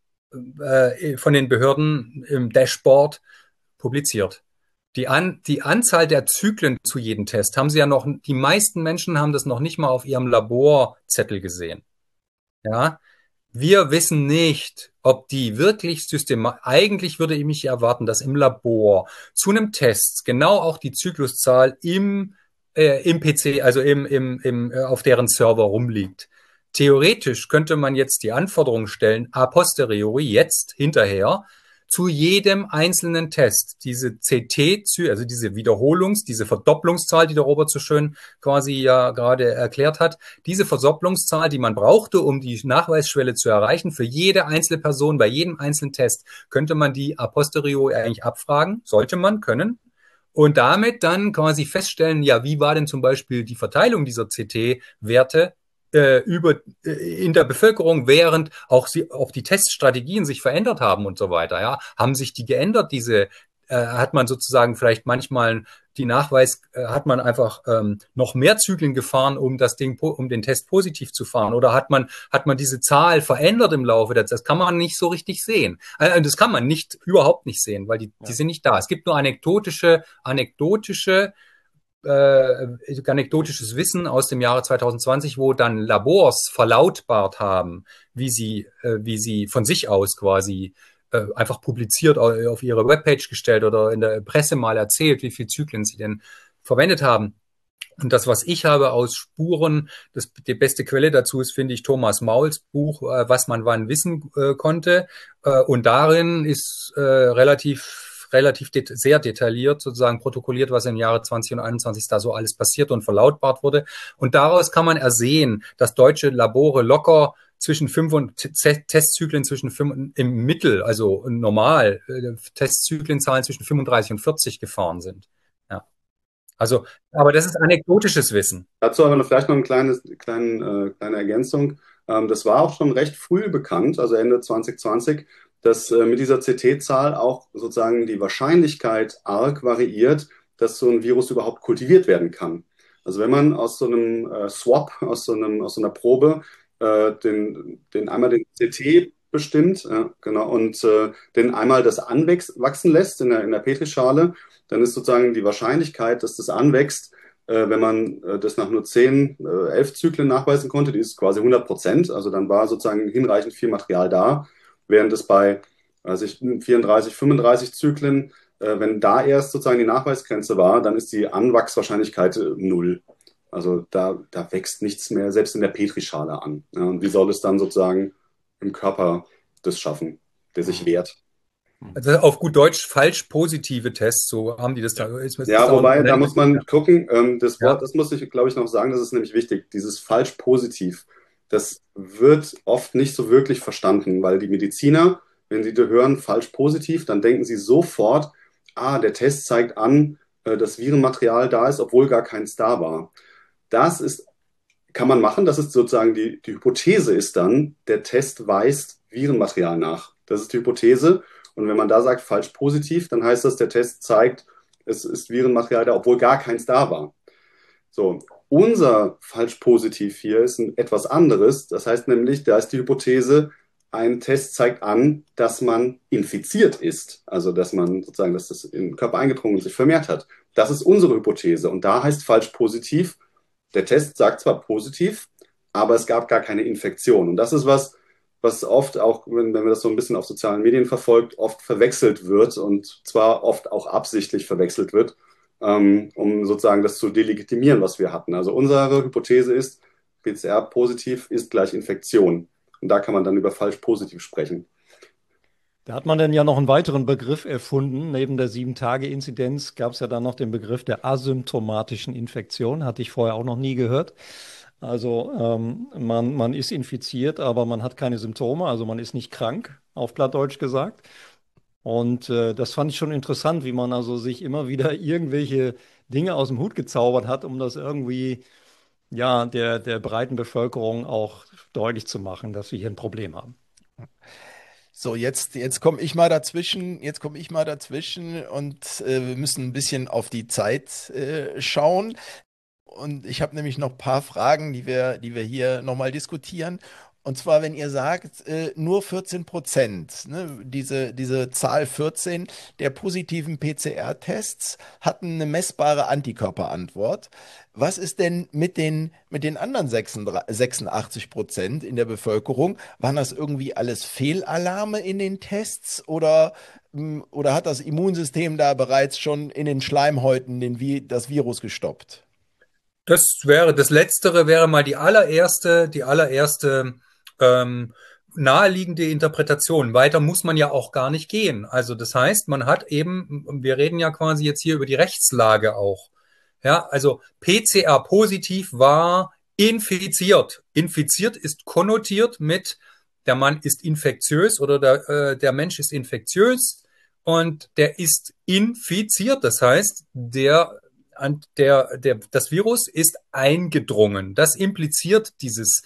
E: äh, von den Behörden im Dashboard publiziert. Die, An, die Anzahl der Zyklen zu jedem Test haben sie ja noch, die meisten Menschen haben das noch nicht mal auf ihrem Laborzettel gesehen. Ja. Wir wissen nicht, ob die wirklich systematisch, eigentlich würde ich mich erwarten, dass im Labor zu einem Test genau auch die Zykluszahl im, äh, im P C, also im, im, im, äh, auf deren Server rumliegt. Theoretisch könnte man jetzt die Anforderungen stellen, a posteriori, jetzt, hinterher, zu jedem einzelnen Test. Diese C T, also diese Wiederholungs-, diese Verdopplungszahl, die der Robert so schön quasi ja gerade erklärt hat, diese Verdopplungszahl, die man brauchte, um die Nachweisschwelle zu erreichen, für jede einzelne Person, bei jedem einzelnen Test, könnte man die a posteriori eigentlich abfragen, sollte man können, und damit dann quasi feststellen, ja, wie war denn zum Beispiel die Verteilung dieser C T-Werte über in der Bevölkerung, während auch sie auch die Teststrategien sich verändert haben und so weiter, ja, haben sich die geändert, diese äh, hat man sozusagen vielleicht manchmal die Nachweis, äh, hat man einfach ähm, noch mehr Zyklen gefahren, um das Ding, um den Test positiv zu fahren? Oder hat man, hat man diese Zahl verändert im Laufe der Zeit? Das kann man nicht so richtig sehen. Äh, das kann man nicht, überhaupt nicht sehen, weil die, ja. die sind nicht da. Es gibt nur anekdotische, anekdotische, äh, anekdotisches Wissen aus dem Jahre zwanzig zwanzig, wo dann Labors verlautbart haben, wie sie, äh, wie sie von sich aus quasi einfach publiziert, auf ihre Webpage gestellt oder in der Presse mal erzählt, wie viele Zyklen sie denn verwendet haben. Und das, was ich habe aus Spuren, das, die beste Quelle dazu ist, finde ich, Thomas Mauls Buch, äh, was man wann wissen äh, konnte. Äh, und darin ist äh, relativ, relativ det- sehr detailliert sozusagen protokolliert, was im Jahre zwanzig und einundzwanzig da so alles passiert und verlautbart wurde. Und daraus kann man ersehen, dass deutsche Labore locker zwischen fünf und T- Testzyklen zwischen fünf, im Mittel, also normal, äh, Testzyklenzahlen zwischen fünfunddreißig und vierzig gefahren sind. Ja. Also, aber das ist anekdotisches Wissen.
D: Dazu aber noch vielleicht noch eine kleine, kleine, äh, kleine Ergänzung. Ähm, das war auch schon recht früh bekannt, also Ende zwanzig zwanzig, dass äh, mit dieser C T-Zahl auch sozusagen die Wahrscheinlichkeit arg variiert, dass so ein Virus überhaupt kultiviert werden kann. Also wenn man aus so einem äh, Swab, aus so, einem, aus so einer Probe, äh, den, den einmal den C T bestimmt, ja, genau, und äh, den einmal das anwachsen lässt in der, in der Petrischale, dann ist sozusagen die Wahrscheinlichkeit, dass das anwächst, äh, wenn man äh, das nach nur zehn, äh, elf Zyklen nachweisen konnte, die ist quasi hundert Prozent. Also dann war sozusagen hinreichend viel Material da, während es bei also ich, vierunddreißig, fünfunddreißig Zyklen, äh, wenn da erst sozusagen die Nachweisgrenze war, dann ist die Anwachswahrscheinlichkeit äh, null. Also da, da wächst nichts mehr, selbst in der Petrischale an. Ja, und wie soll es dann sozusagen im Körper das schaffen, der sich wehrt?
E: Also auf gut Deutsch falsch positive Tests, so haben die das da. Ist, ist
D: ja, wobei, da muss man
E: ja.
D: gucken, ähm, das Wort,
E: ja.
D: das muss ich, glaube ich, noch sagen, das ist nämlich wichtig, dieses falsch positiv, das wird oft nicht so wirklich verstanden, weil die Mediziner, wenn sie da hören, falsch positiv, dann denken sie sofort, ah, der Test zeigt an, äh, dass Virenmaterial da ist, obwohl gar keins da war. Das ist, kann man machen, das ist sozusagen die, die Hypothese ist dann, der Test weist Virenmaterial nach. Das ist die Hypothese. Und wenn man da sagt, falsch positiv, dann heißt das, der Test zeigt, es ist Virenmaterial da, obwohl gar keins da war. So, unser falsch positiv hier ist ein etwas anderes. Das heißt nämlich, da ist die Hypothese, ein Test zeigt an, dass man infiziert ist. Also, dass man sozusagen, dass das in den Körper eingedrungen und sich vermehrt hat. Das ist unsere Hypothese. Und da heißt falsch positiv, der Test sagt zwar positiv, aber es gab gar keine Infektion. Und das ist was, was oft auch, wenn, wenn man das so ein bisschen auf sozialen Medien verfolgt, oft verwechselt wird und zwar oft auch absichtlich verwechselt wird, ähm, um sozusagen das zu delegitimieren, was wir hatten. Also unsere Hypothese ist, P C R-positiv ist gleich Infektion. Und da kann man dann über falsch positiv sprechen.
C: Da hat man dann ja noch einen weiteren Begriff erfunden. Neben der sieben-Tage-Inzidenz gab es ja dann noch den Begriff der asymptomatischen Infektion. Hatte ich vorher auch noch nie gehört. Also ähm, man, man ist infiziert, aber man hat keine Symptome, also man ist nicht krank, auf Plattdeutsch gesagt. Und äh, das fand ich schon interessant, wie man also sich immer wieder irgendwelche Dinge aus dem Hut gezaubert hat, um das irgendwie ja, der, der breiten Bevölkerung auch deutlich zu machen, dass wir hier ein Problem haben.
B: So, jetzt, jetzt komme ich mal dazwischen, jetzt komme ich mal dazwischen und äh, wir müssen ein bisschen auf die Zeit äh, schauen. Und ich habe nämlich noch ein paar Fragen, die wir, die wir hier nochmal diskutieren. Und zwar, wenn ihr sagt, äh, nur vierzehn Prozent, ne, diese, diese Zahl vierzehn der positiven P C R-Tests hatten eine messbare Antikörperantwort. Was ist denn mit den, mit den anderen sechsundachtzig Prozent in der Bevölkerung? Waren das irgendwie alles Fehlalarme in den Tests oder, mh, oder hat das Immunsystem da bereits schon in den Schleimhäuten den, Vi- das Virus gestoppt?
E: Das wäre, das Letztere wäre mal die allererste, die allererste ähm, naheliegende Interpretation. Weiter muss man ja auch gar nicht gehen. Also das heißt, man hat eben, wir reden ja quasi jetzt hier über die Rechtslage auch. Ja, also P C R positiv war infiziert. Infiziert ist konnotiert mit, der Mann ist infektiös oder der, äh, der Mensch ist infektiös und der ist infiziert. Das heißt, der Und der, der, das Virus ist eingedrungen. Das impliziert dieses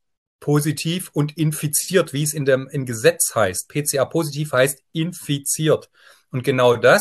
E: positiv und infiziert, wie es in dem, im Gesetz heißt. P C R positiv heißt infiziert. Und genau das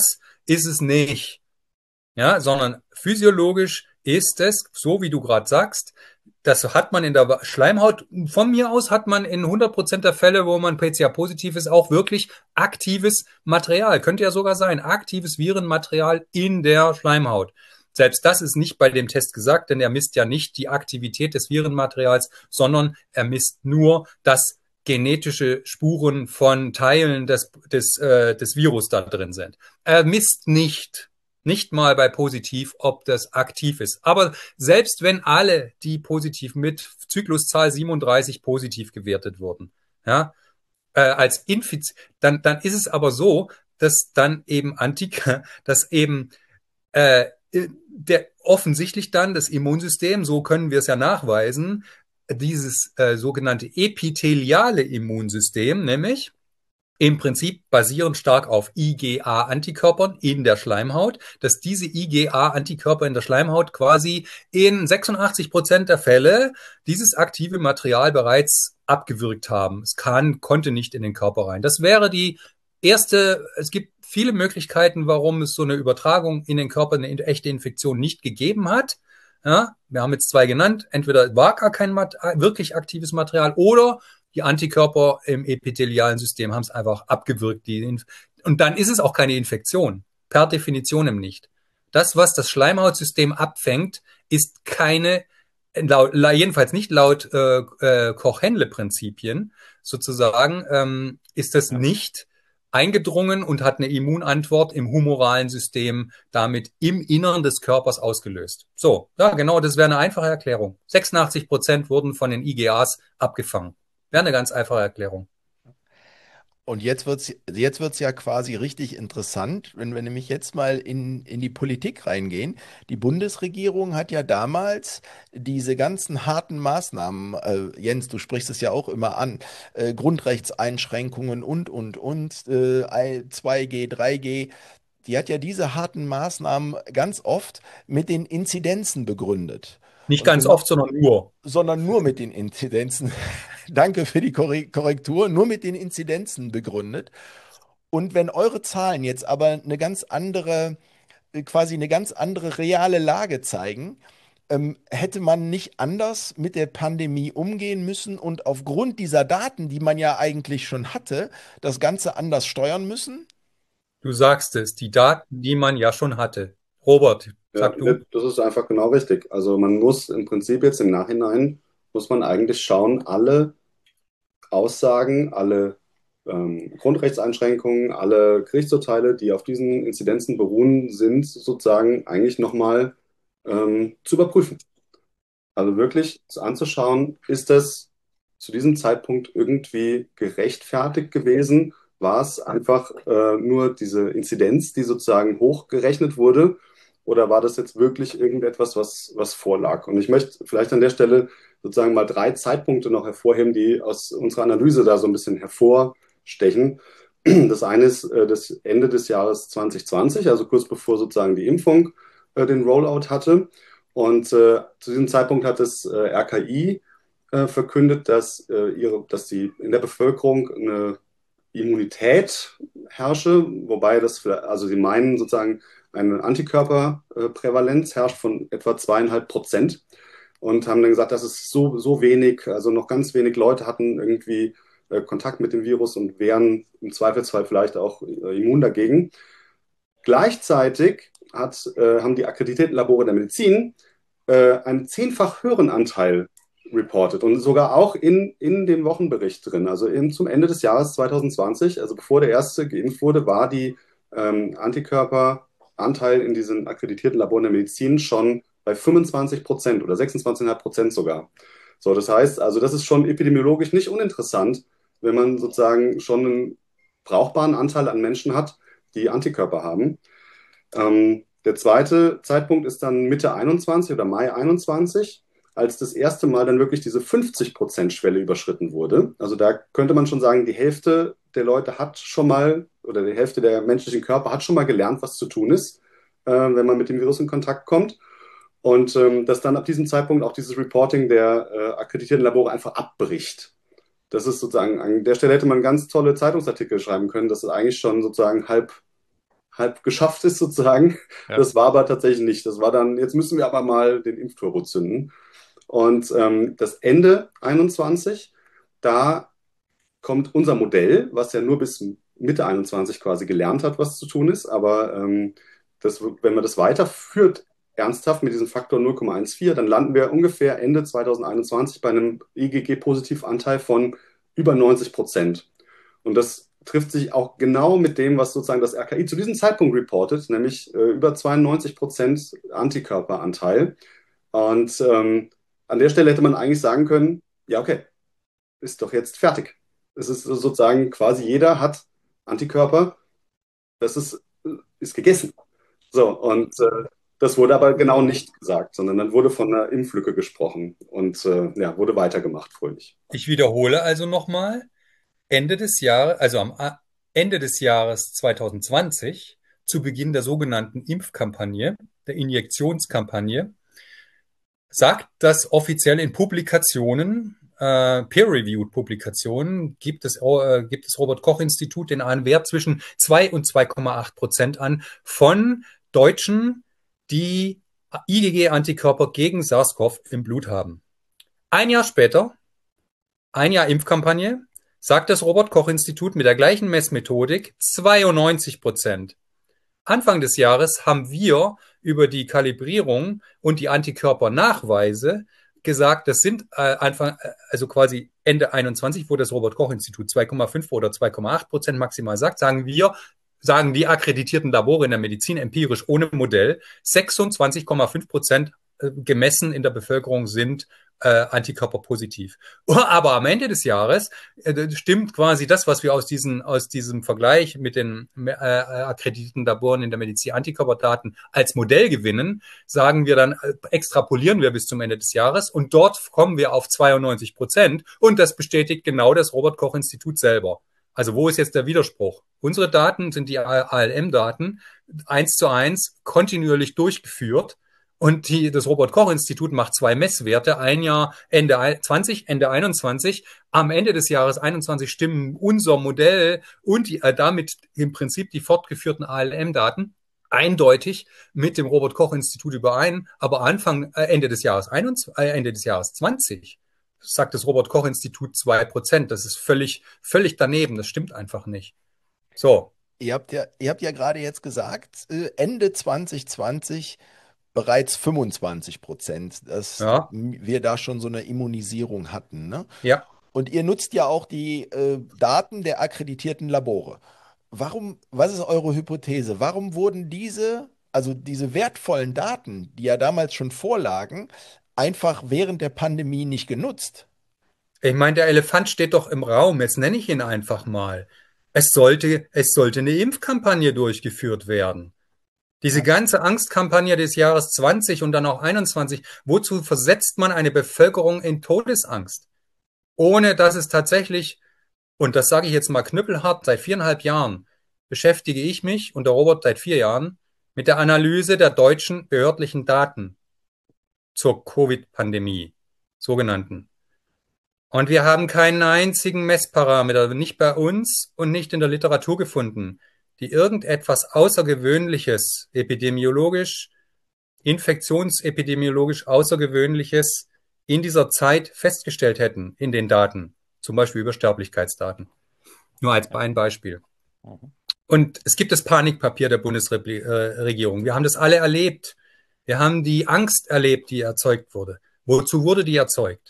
E: ist es nicht. Ja, sondern physiologisch ist es, so wie du gerade sagst, das hat man in der Schleimhaut, von mir aus hat man in hundert Prozent der Fälle, wo man P C A-positiv ist, auch wirklich aktives Material. Könnte ja sogar sein, aktives Virenmaterial in der Schleimhaut. Selbst das ist nicht bei dem Test gesagt, denn er misst ja nicht die Aktivität des Virenmaterials, sondern er misst nur, dass genetische Spuren von Teilen des, des, äh, des Virus da drin sind. Er misst nicht Nicht mal bei positiv, ob das aktiv ist. Aber selbst wenn alle, die positiv mit Zykluszahl siebenunddreißig positiv gewertet wurden, ja, äh, als Infiz, dann, dann ist es aber so, dass dann eben Antika, dass eben äh, der offensichtlich dann das Immunsystem, so können wir es ja nachweisen, dieses äh, sogenannte epitheliale Immunsystem, nämlich im Prinzip basierend stark auf IgA-Antikörpern in der Schleimhaut, dass diese IgA-Antikörper in der Schleimhaut quasi in sechsundachtzig Prozent der Fälle dieses aktive Material bereits abgewürgt haben. Es kann, konnte nicht in den Körper rein. Das wäre die erste, es gibt viele Möglichkeiten, warum es so eine Übertragung in den Körper, eine echte Infektion nicht gegeben hat. Ja, wir haben jetzt zwei genannt. Entweder war gar kein wirklich aktives Material oder die Antikörper im epithelialen System haben es einfach abgewürgt. Die und dann ist es auch keine Infektion. Per Definition nicht. Das, was das Schleimhautsystem abfängt, ist keine, laut, jedenfalls nicht laut äh, äh, Koch-Henle-Prinzipien sozusagen, ähm, ist das ja. nicht eingedrungen und hat eine Immunantwort im humoralen System damit im Innern des Körpers ausgelöst. So, ja genau, das wäre eine einfache Erklärung. sechsundachtzig Prozent wurden von den I G As abgefangen. Wäre eine ganz einfache Erklärung.
B: Und jetzt wird's, jetzt wird's ja quasi richtig interessant, wenn wir nämlich jetzt mal in, in die Politik reingehen. Die Bundesregierung hat ja damals diese ganzen harten Maßnahmen, äh, Jens, du sprichst es ja auch immer an, äh, Grundrechtseinschränkungen und, und, und, äh, zwei G, drei G, die hat ja diese harten Maßnahmen ganz oft mit den Inzidenzen begründet.
E: Nicht ganz genau, oft, sondern nur.
B: Sondern nur mit den Inzidenzen. Danke für die Korrektur. Nur mit den Inzidenzen begründet. Und wenn eure Zahlen jetzt aber eine ganz andere, quasi eine ganz andere reale Lage zeigen, ähm, hätte man nicht anders mit der Pandemie umgehen müssen und aufgrund dieser Daten, die man ja eigentlich schon hatte, das Ganze anders steuern müssen?
E: Du sagst es, die Daten, die man ja schon hatte. Robert, sag
D: ja,
E: du.
D: Das ist einfach genau richtig. Also man muss im Prinzip jetzt im Nachhinein, muss man eigentlich schauen, alle Aussagen, alle ähm, Grundrechtseinschränkungen, alle Gerichtsurteile, die auf diesen Inzidenzen beruhen, sind sozusagen eigentlich nochmal ähm, zu überprüfen. Also wirklich anzuschauen, ist das zu diesem Zeitpunkt irgendwie gerechtfertigt gewesen? War es einfach äh, nur diese Inzidenz, die sozusagen hochgerechnet wurde? Oder war das jetzt wirklich irgendetwas, was, was vorlag? Und ich möchte vielleicht an der Stelle sozusagen mal drei Zeitpunkte noch hervorheben, die aus unserer Analyse da so ein bisschen hervorstechen. Das eine ist äh, das Ende des Jahres zwanzig zwanzig, also kurz bevor sozusagen die Impfung äh, den Rollout hatte. Und äh, zu diesem Zeitpunkt hat das äh, R K I äh, verkündet, dass, äh, ihre, dass die in der Bevölkerung eine Immunität herrsche, wobei das, also sie meinen sozusagen, eine Antikörperprävalenz herrscht von etwa zweieinhalb Prozent und haben dann gesagt, das ist so, so wenig, also noch ganz wenig Leute hatten irgendwie äh, Kontakt mit dem Virus und wären im Zweifelsfall vielleicht auch äh, immun dagegen. Gleichzeitig hat, äh, haben die akkreditierten Labore der Medizin äh, einen zehnfach höheren Anteil reported und sogar auch in, in dem Wochenbericht drin. Also eben zum Ende des Jahres zwanzig zwanzig, also bevor der erste geimpft wurde, war die ähm, Antikörperanteil in diesen akkreditierten Laboren der Medizin schon bei fünfundzwanzig Prozent oder sechsundzwanzig Komma fünf Prozent sogar. So, das heißt, also das ist schon epidemiologisch nicht uninteressant, wenn man sozusagen schon einen brauchbaren Anteil an Menschen hat, die Antikörper haben. Ähm, der zweite Zeitpunkt ist dann Mitte einundzwanzig oder Mai einundzwanzig, als das erste Mal dann wirklich diese fünfzig Prozent Schwelle überschritten wurde. Also da könnte man schon sagen, die Hälfte der Leute hat schon mal, oder die Hälfte der menschlichen Körper hat schon mal gelernt, was zu tun ist, äh, wenn man mit dem Virus in Kontakt kommt. Und ähm, dass dann ab diesem Zeitpunkt auch dieses Reporting der äh, akkreditierten Labore einfach abbricht. Das ist sozusagen, an der Stelle hätte man ganz tolle Zeitungsartikel schreiben können, dass es eigentlich schon sozusagen halb, halb geschafft ist sozusagen.
C: Ja.
D: Das war aber tatsächlich nicht. Das war dann, jetzt müssen wir aber mal den Impfturbo zünden. Und ähm, das Ende einundzwanzig, da kommt unser Modell, was ja nur bis Mitte einundzwanzig quasi gelernt hat, was zu tun ist. Aber ähm, das, wenn man das weiterführt, ernsthaft mit diesem Faktor null Komma vierzehn, dann landen wir ungefähr Ende zwanzig einundzwanzig bei einem I G G-Positivanteil von über neunzig Prozent. Und das trifft sich auch genau mit dem, was sozusagen das R K I zu diesem Zeitpunkt reportet, nämlich äh, über zweiundneunzig Prozent Antikörperanteil. Und ähm, an der Stelle hätte man eigentlich sagen können, ja, okay, ist doch jetzt fertig. Es ist sozusagen quasi jeder hat Antikörper, das ist, ist gegessen. So, und äh, das wurde aber genau nicht gesagt, sondern dann wurde von einer Impflücke gesprochen und äh, ja, wurde weitergemacht, fröhlich.
E: Ich wiederhole also nochmal, Ende des Jahres, also am A- Ende des Jahres zwanzig zwanzig, zu Beginn der sogenannten Impfkampagne, der Injektionskampagne, sagt das offiziell in Publikationen, äh, peer-reviewed Publikationen, gibt es, äh, gibt das Robert-Koch-Institut den einen Wert zwischen zwei und zwei Komma acht Prozent an von Deutschen, die I G G-Antikörper gegen SARS-CoV im Blut haben. Ein Jahr später, ein Jahr Impfkampagne, sagt das Robert-Koch-Institut mit der gleichen Messmethodik zweiundneunzig Prozent. Anfang des Jahres haben wir über die Kalibrierung und die Antikörpernachweise gesagt, das sind äh, Anfang, also quasi Ende einundzwanzig, wo das Robert-Koch-Institut zwei Komma fünf oder zwei Komma acht Prozent maximal sagt, sagen wir, sagen die akkreditierten Labore in der Medizin empirisch ohne Modell, sechsundzwanzig Komma fünf Prozent gemessen in der Bevölkerung sind äh, antikörperpositiv. Aber am Ende des Jahres äh, stimmt quasi das, was wir aus, diesen, aus diesem Vergleich mit den äh, akkreditierten Laboren in der Medizin Antikörperdaten als Modell gewinnen, sagen wir dann, äh, extrapolieren wir bis zum Ende des Jahres und dort kommen wir auf zweiundneunzig Prozent und das bestätigt genau das Robert-Koch-Institut selber. Also wo ist jetzt der Widerspruch? Unsere Daten sind die A L M-Daten eins zu eins kontinuierlich durchgeführt. Und die, das Robert-Koch-Institut macht zwei Messwerte, ein Jahr Ende zwanzig, Ende einundzwanzig. Am Ende des Jahres einundzwanzig stimmen unser Modell und die, äh, damit im Prinzip die fortgeführten A L M-Daten eindeutig mit dem Robert-Koch-Institut überein. Aber Anfang, äh, Ende des Jahres einundzwanzig, äh, Ende des Jahres zwanzig sagt das Robert-Koch-Institut zwei Prozent. Das ist völlig, völlig daneben. Das stimmt einfach nicht. So.
B: Ihr habt ja, ihr habt ja gerade jetzt gesagt, äh, Ende zwanzig zwanzig bereits fünfundzwanzig Prozent, dass
E: Ja.
B: wir da schon so eine Immunisierung hatten, ne?
E: Ja.
B: Und ihr nutzt ja auch die äh, Daten der akkreditierten Labore. Warum, was ist eure Hypothese? Warum wurden diese, also diese wertvollen Daten, die ja damals schon vorlagen, einfach während der Pandemie nicht genutzt?
E: Ich meine, der Elefant steht doch im Raum. Jetzt nenne ich ihn einfach mal. Es sollte, es sollte eine Impfkampagne durchgeführt werden. Diese ganze Angstkampagne des Jahres zwanzig und dann auch einundzwanzig, wozu versetzt man eine Bevölkerung in Todesangst? Ohne dass es tatsächlich, und das sage ich jetzt mal knüppelhart, seit viereinhalb Jahren beschäftige ich mich und der Robert seit vier Jahren mit der Analyse der deutschen behördlichen Daten zur Covid-Pandemie, sogenannten. Und wir haben keinen einzigen Messparameter, nicht bei uns und nicht in der Literatur gefunden, die irgendetwas Außergewöhnliches, epidemiologisch, infektionsepidemiologisch Außergewöhnliches in dieser Zeit festgestellt hätten in den Daten, zum Beispiel Übersterblichkeitsdaten. Nur als ein Beispiel. Und es gibt das Panikpapier der Bundesregierung. Wir haben das alle erlebt. Wir haben die Angst erlebt, die erzeugt wurde. Wozu wurde die erzeugt?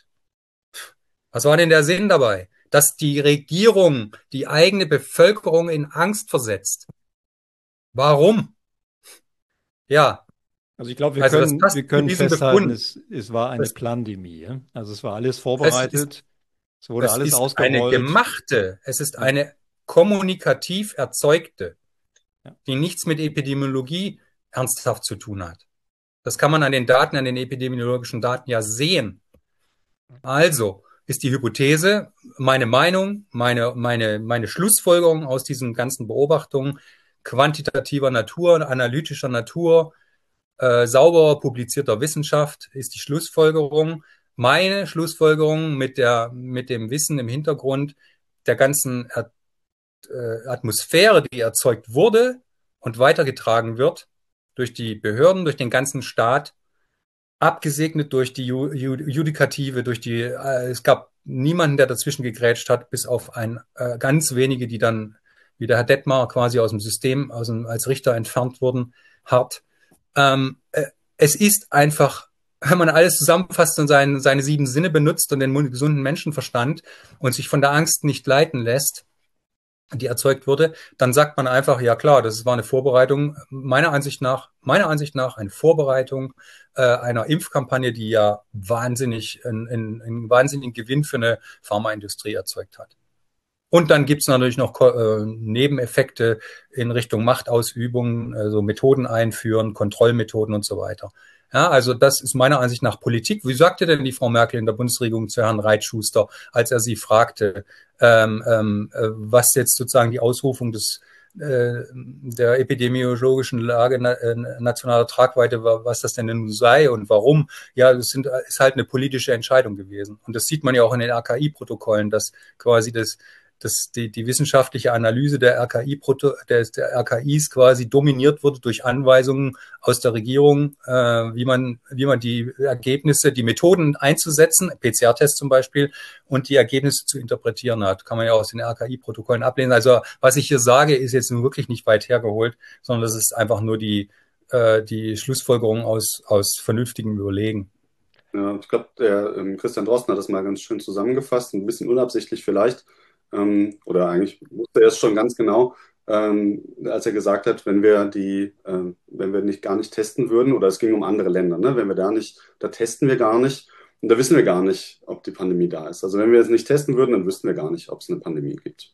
E: Was war denn der Sinn dabei? Dass die Regierung die eigene Bevölkerung in Angst versetzt. Warum? Ja.
C: Also ich glaube, wir
E: Also
C: können, wir können festhalten, es, es war eine
E: das,
C: Plandemie. Ja? Also es war alles vorbereitet,
E: es, ist,
C: es wurde
E: es
C: alles
E: ist
C: ausgerollt.
E: Eine gemachte, es ist eine kommunikativ erzeugte, ja, die nichts mit Epidemiologie ernsthaft zu tun hat. Das kann man an den Daten, an den epidemiologischen Daten ja sehen. Also ist die Hypothese, meine Meinung, meine, meine, meine Schlussfolgerung aus diesen ganzen Beobachtungen quantitativer Natur, analytischer Natur, äh, sauber publizierter Wissenschaft ist die Schlussfolgerung. Meine Schlussfolgerung mit der, mit dem Wissen im Hintergrund der ganzen äh, Atmosphäre, die erzeugt wurde, und weitergetragen wird durch die Behörden, durch den ganzen Staat, abgesegnet durch die Ju Ju Judikative, durch die, äh, es gab niemanden, der dazwischen gegrätscht hat, bis auf ein äh, ganz wenige, die dann, wie der Herr Detmar, quasi aus dem System, aus dem, als Richter entfernt wurden, hart. Ähm, äh, es ist einfach, wenn man alles zusammenfasst und sein, seine sieben Sinne benutzt und den gesunden Menschenverstand und sich von der Angst nicht leiten lässt, die erzeugt wurde, dann sagt man einfach, ja klar, das war eine Vorbereitung, meiner Ansicht nach, meiner Ansicht nach eine Vorbereitung äh, einer Impfkampagne, die ja wahnsinnig, einen, einen wahnsinnigen Gewinn für eine Pharmaindustrie erzeugt hat. Und dann gibt's natürlich noch äh, Nebeneffekte in Richtung Machtausübung, also Methoden einführen, Kontrollmethoden und so weiter. Ja, also das ist meiner Ansicht nach Politik. Wie sagte denn die Frau Merkel in der Bundesregierung zu Herrn Reitschuster, als er sie fragte, ähm, ähm, was jetzt sozusagen die Ausrufung des äh, der epidemiologischen Lage na, äh, nationaler Tragweite war, was das denn nun sei und warum? Ja, das sind, ist halt eine politische Entscheidung gewesen. Und das sieht man ja auch in den R K I-Protokollen, dass quasi das dass die, die wissenschaftliche Analyse der R K I der, der R K Is quasi dominiert wurde durch Anweisungen aus der Regierung, äh, wie man wie man die Ergebnisse, die Methoden einzusetzen, P C R-Test zum Beispiel, und die Ergebnisse zu interpretieren hat. Kann man ja aus den R K I-Protokollen ablesen. Also was ich hier sage, ist jetzt nun wirklich nicht weit hergeholt, sondern das ist einfach nur die äh, die Schlussfolgerung aus aus vernünftigem Überlegen.
D: Ja, ich glaube, der ähm, Christian Drosten hat das mal ganz schön zusammengefasst, ein bisschen unabsichtlich vielleicht. Ähm, oder eigentlich wusste er es schon ganz genau, ähm, als er gesagt hat, wenn wir die, ähm, wenn wir nicht gar nicht testen würden, oder es ging um andere Länder, ne? Wenn wir da nicht, da testen wir gar nicht und da wissen wir gar nicht, ob die Pandemie da ist. Also wenn wir es nicht testen würden, dann wüssten wir gar nicht, ob es eine Pandemie gibt.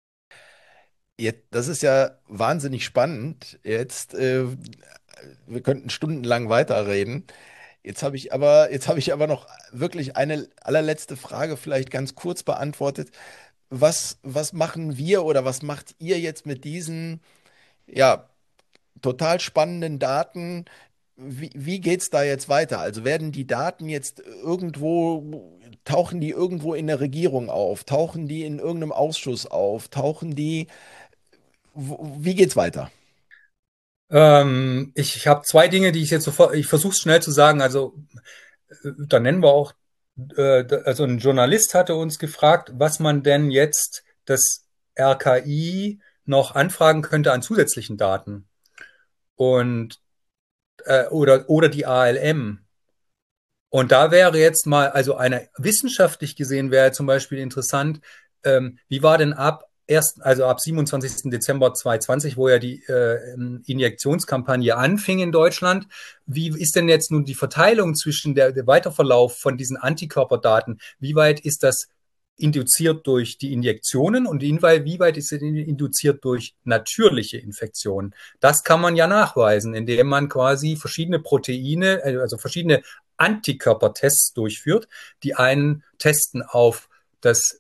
B: Jetzt, das ist ja wahnsinnig spannend. Jetzt, äh, wir könnten stundenlang weiterreden. Jetzt habe ich aber, jetzt habe ich aber noch wirklich eine allerletzte Frage vielleicht ganz kurz beantwortet. Was, was machen wir oder was macht ihr jetzt mit diesen, ja, total spannenden Daten? Wie, wie geht's da jetzt weiter? Also werden die Daten jetzt irgendwo, tauchen die irgendwo in der Regierung auf? Tauchen die in irgendeinem Ausschuss auf? Tauchen die, wo- wie geht's weiter?
E: Ähm, ich ich habe zwei Dinge, die ich jetzt sofort, ich versuche es schnell zu sagen. Also äh, da nennen wir auch, äh, da- also ein Journalist hatte uns gefragt, was man denn jetzt das R K I noch anfragen könnte an zusätzlichen Daten und äh, oder oder die A L M. Und da wäre jetzt mal, also eine wissenschaftlich gesehen wäre zum Beispiel interessant, ähm, wie war denn ab erst, also ab siebenundzwanzigsten Dezember zweitausendzwanzig, wo ja die äh, Injektionskampagne anfing in Deutschland, wie ist denn jetzt nun die Verteilung zwischen der, der Weiterverlauf von diesen Antikörperdaten? Wie weit ist das induziert durch die Injektionen und inwieweit, wie weit ist es induziert durch natürliche Infektionen? Das kann man ja nachweisen, indem man quasi verschiedene Proteine, also verschiedene Antikörpertests durchführt. Die einen testen auf das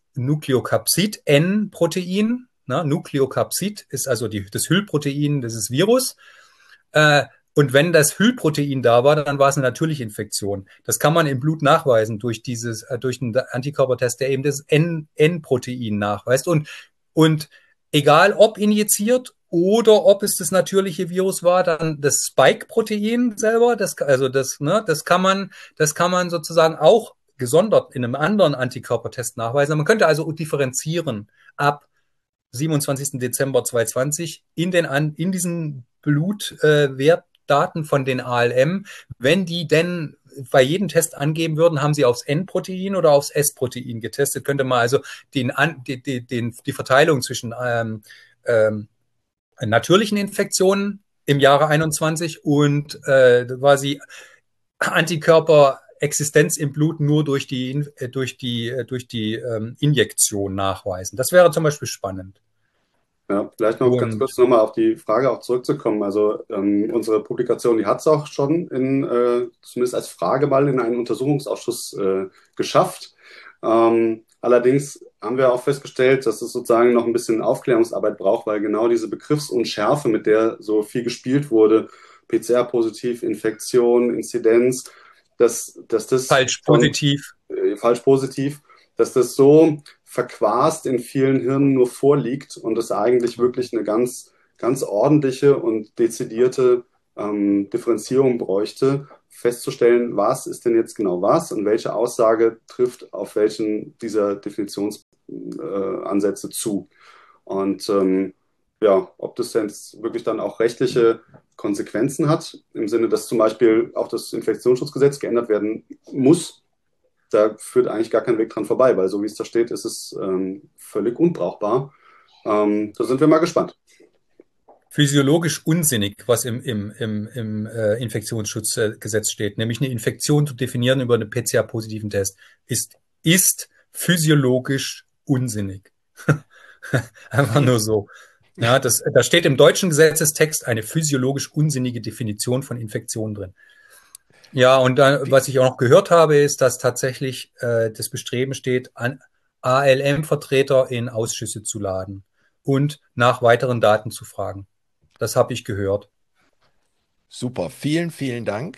E: Nukleokapsid-N-Protein. Na, Nukleokapsid ist also die, das Hüllprotein dieses Virus. Äh, und wenn das Hüllprotein da war, dann war es eine natürliche Infektion. Das kann man im Blut nachweisen durch dieses, äh, durch einen Antikörpertest, der eben das N-Protein nachweist. Und, und egal ob injiziert oder ob es das natürliche Virus war, dann das Spike-Protein selber, das, also das, ne, das kann man, das kann man sozusagen auch gesondert in einem anderen Antikörpertest nachweisen. Man könnte also differenzieren ab siebenundzwanzigsten Dezember zweitausendzwanzig in den in diesen Blutwertdaten äh, von den A L M, wenn die denn bei jedem Test angeben würden, haben sie aufs N-Protein oder aufs S-Protein getestet, könnte man also den, die, die, den, die Verteilung zwischen ähm, ähm, natürlichen Infektionen im Jahre einundzwanzig und äh, quasi Antikörperexistenz im Blut nur durch die, durch die, durch die ähm, Injektion nachweisen. Das wäre zum Beispiel spannend.
D: Ja, vielleicht noch ganz
E: Und
D: kurz nochmal auf die Frage auch zurückzukommen. Also ähm, unsere Publikation, die hat es auch schon in, äh, zumindest als Frageball in einen Untersuchungsausschuss äh, geschafft. Ähm, allerdings haben wir auch festgestellt, dass es sozusagen noch ein bisschen Aufklärungsarbeit braucht, weil genau diese Begriffsunschärfe, mit der so viel gespielt wurde, P C R-positiv, Infektion, Inzidenz, dass, dass das
E: falsch
D: von,
E: positiv.
D: äh, falsch positiv, dass das so verquast in vielen Hirnen nur vorliegt und es eigentlich wirklich eine ganz ganz ordentliche und dezidierte ähm, Differenzierung bräuchte, festzustellen, was ist denn jetzt genau was und welche Aussage trifft auf welchen dieser Definitionsansätze äh, zu. Und ähm, ja, ob das jetzt wirklich dann auch rechtliche Konsequenzen hat, im Sinne, dass zum Beispiel auch das Infektionsschutzgesetz geändert werden muss, da führt eigentlich gar kein Weg dran vorbei, weil so wie es da steht, ist es ähm, völlig unbrauchbar. Ähm, da sind wir mal gespannt.
E: Physiologisch unsinnig, was im, im, im, im äh, Infektionsschutzgesetz steht, nämlich eine Infektion zu definieren über einen P C R-positiven Test, ist, ist physiologisch unsinnig. Einfach nur so. Ja, das, da steht im deutschen Gesetzestext eine physiologisch unsinnige Definition von Infektion drin. Ja, und dann, was ich auch noch gehört habe, ist, dass tatsächlich äh, das Bestreben steht, an A L M-Vertreter in Ausschüsse zu laden und nach weiteren Daten zu fragen. Das habe ich gehört.
B: Super, vielen, vielen Dank.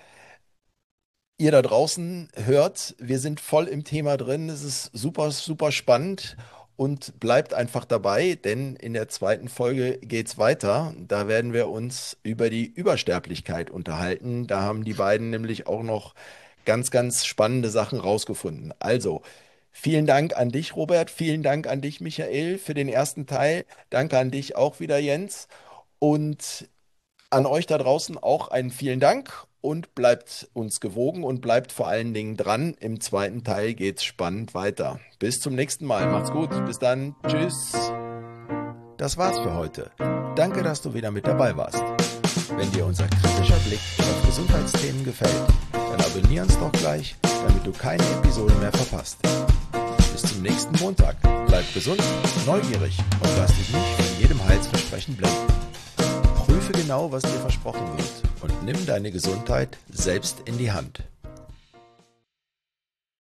B: Ihr da draußen hört, wir sind voll im Thema drin. Es ist super, super spannend und bleibt einfach dabei, denn in der zweiten Folge geht's weiter. Da werden wir uns über die Übersterblichkeit unterhalten. Da haben die beiden nämlich auch noch ganz, ganz spannende Sachen rausgefunden. Also, vielen Dank an dich, Robert. Vielen Dank an dich, Michael, für den ersten Teil. Danke an dich auch wieder, Jens. Und an euch da draußen auch einen vielen Dank und bleibt uns gewogen und bleibt vor allen Dingen dran. Im zweiten Teil geht's spannend weiter. Bis zum nächsten Mal. Macht's gut. Bis dann. Tschüss. Das war's für heute. Danke, dass du wieder mit dabei warst. Wenn dir unser kritischer Blick auf Gesundheitsthemen gefällt, dann abonnier uns doch gleich, damit du keine Episode mehr verpasst. Bis zum nächsten Montag. Bleib gesund, neugierig und lass dich nicht von jedem Heilsversprechen blenden. Prüfe genau, was dir versprochen wird und nimm deine Gesundheit selbst in die Hand.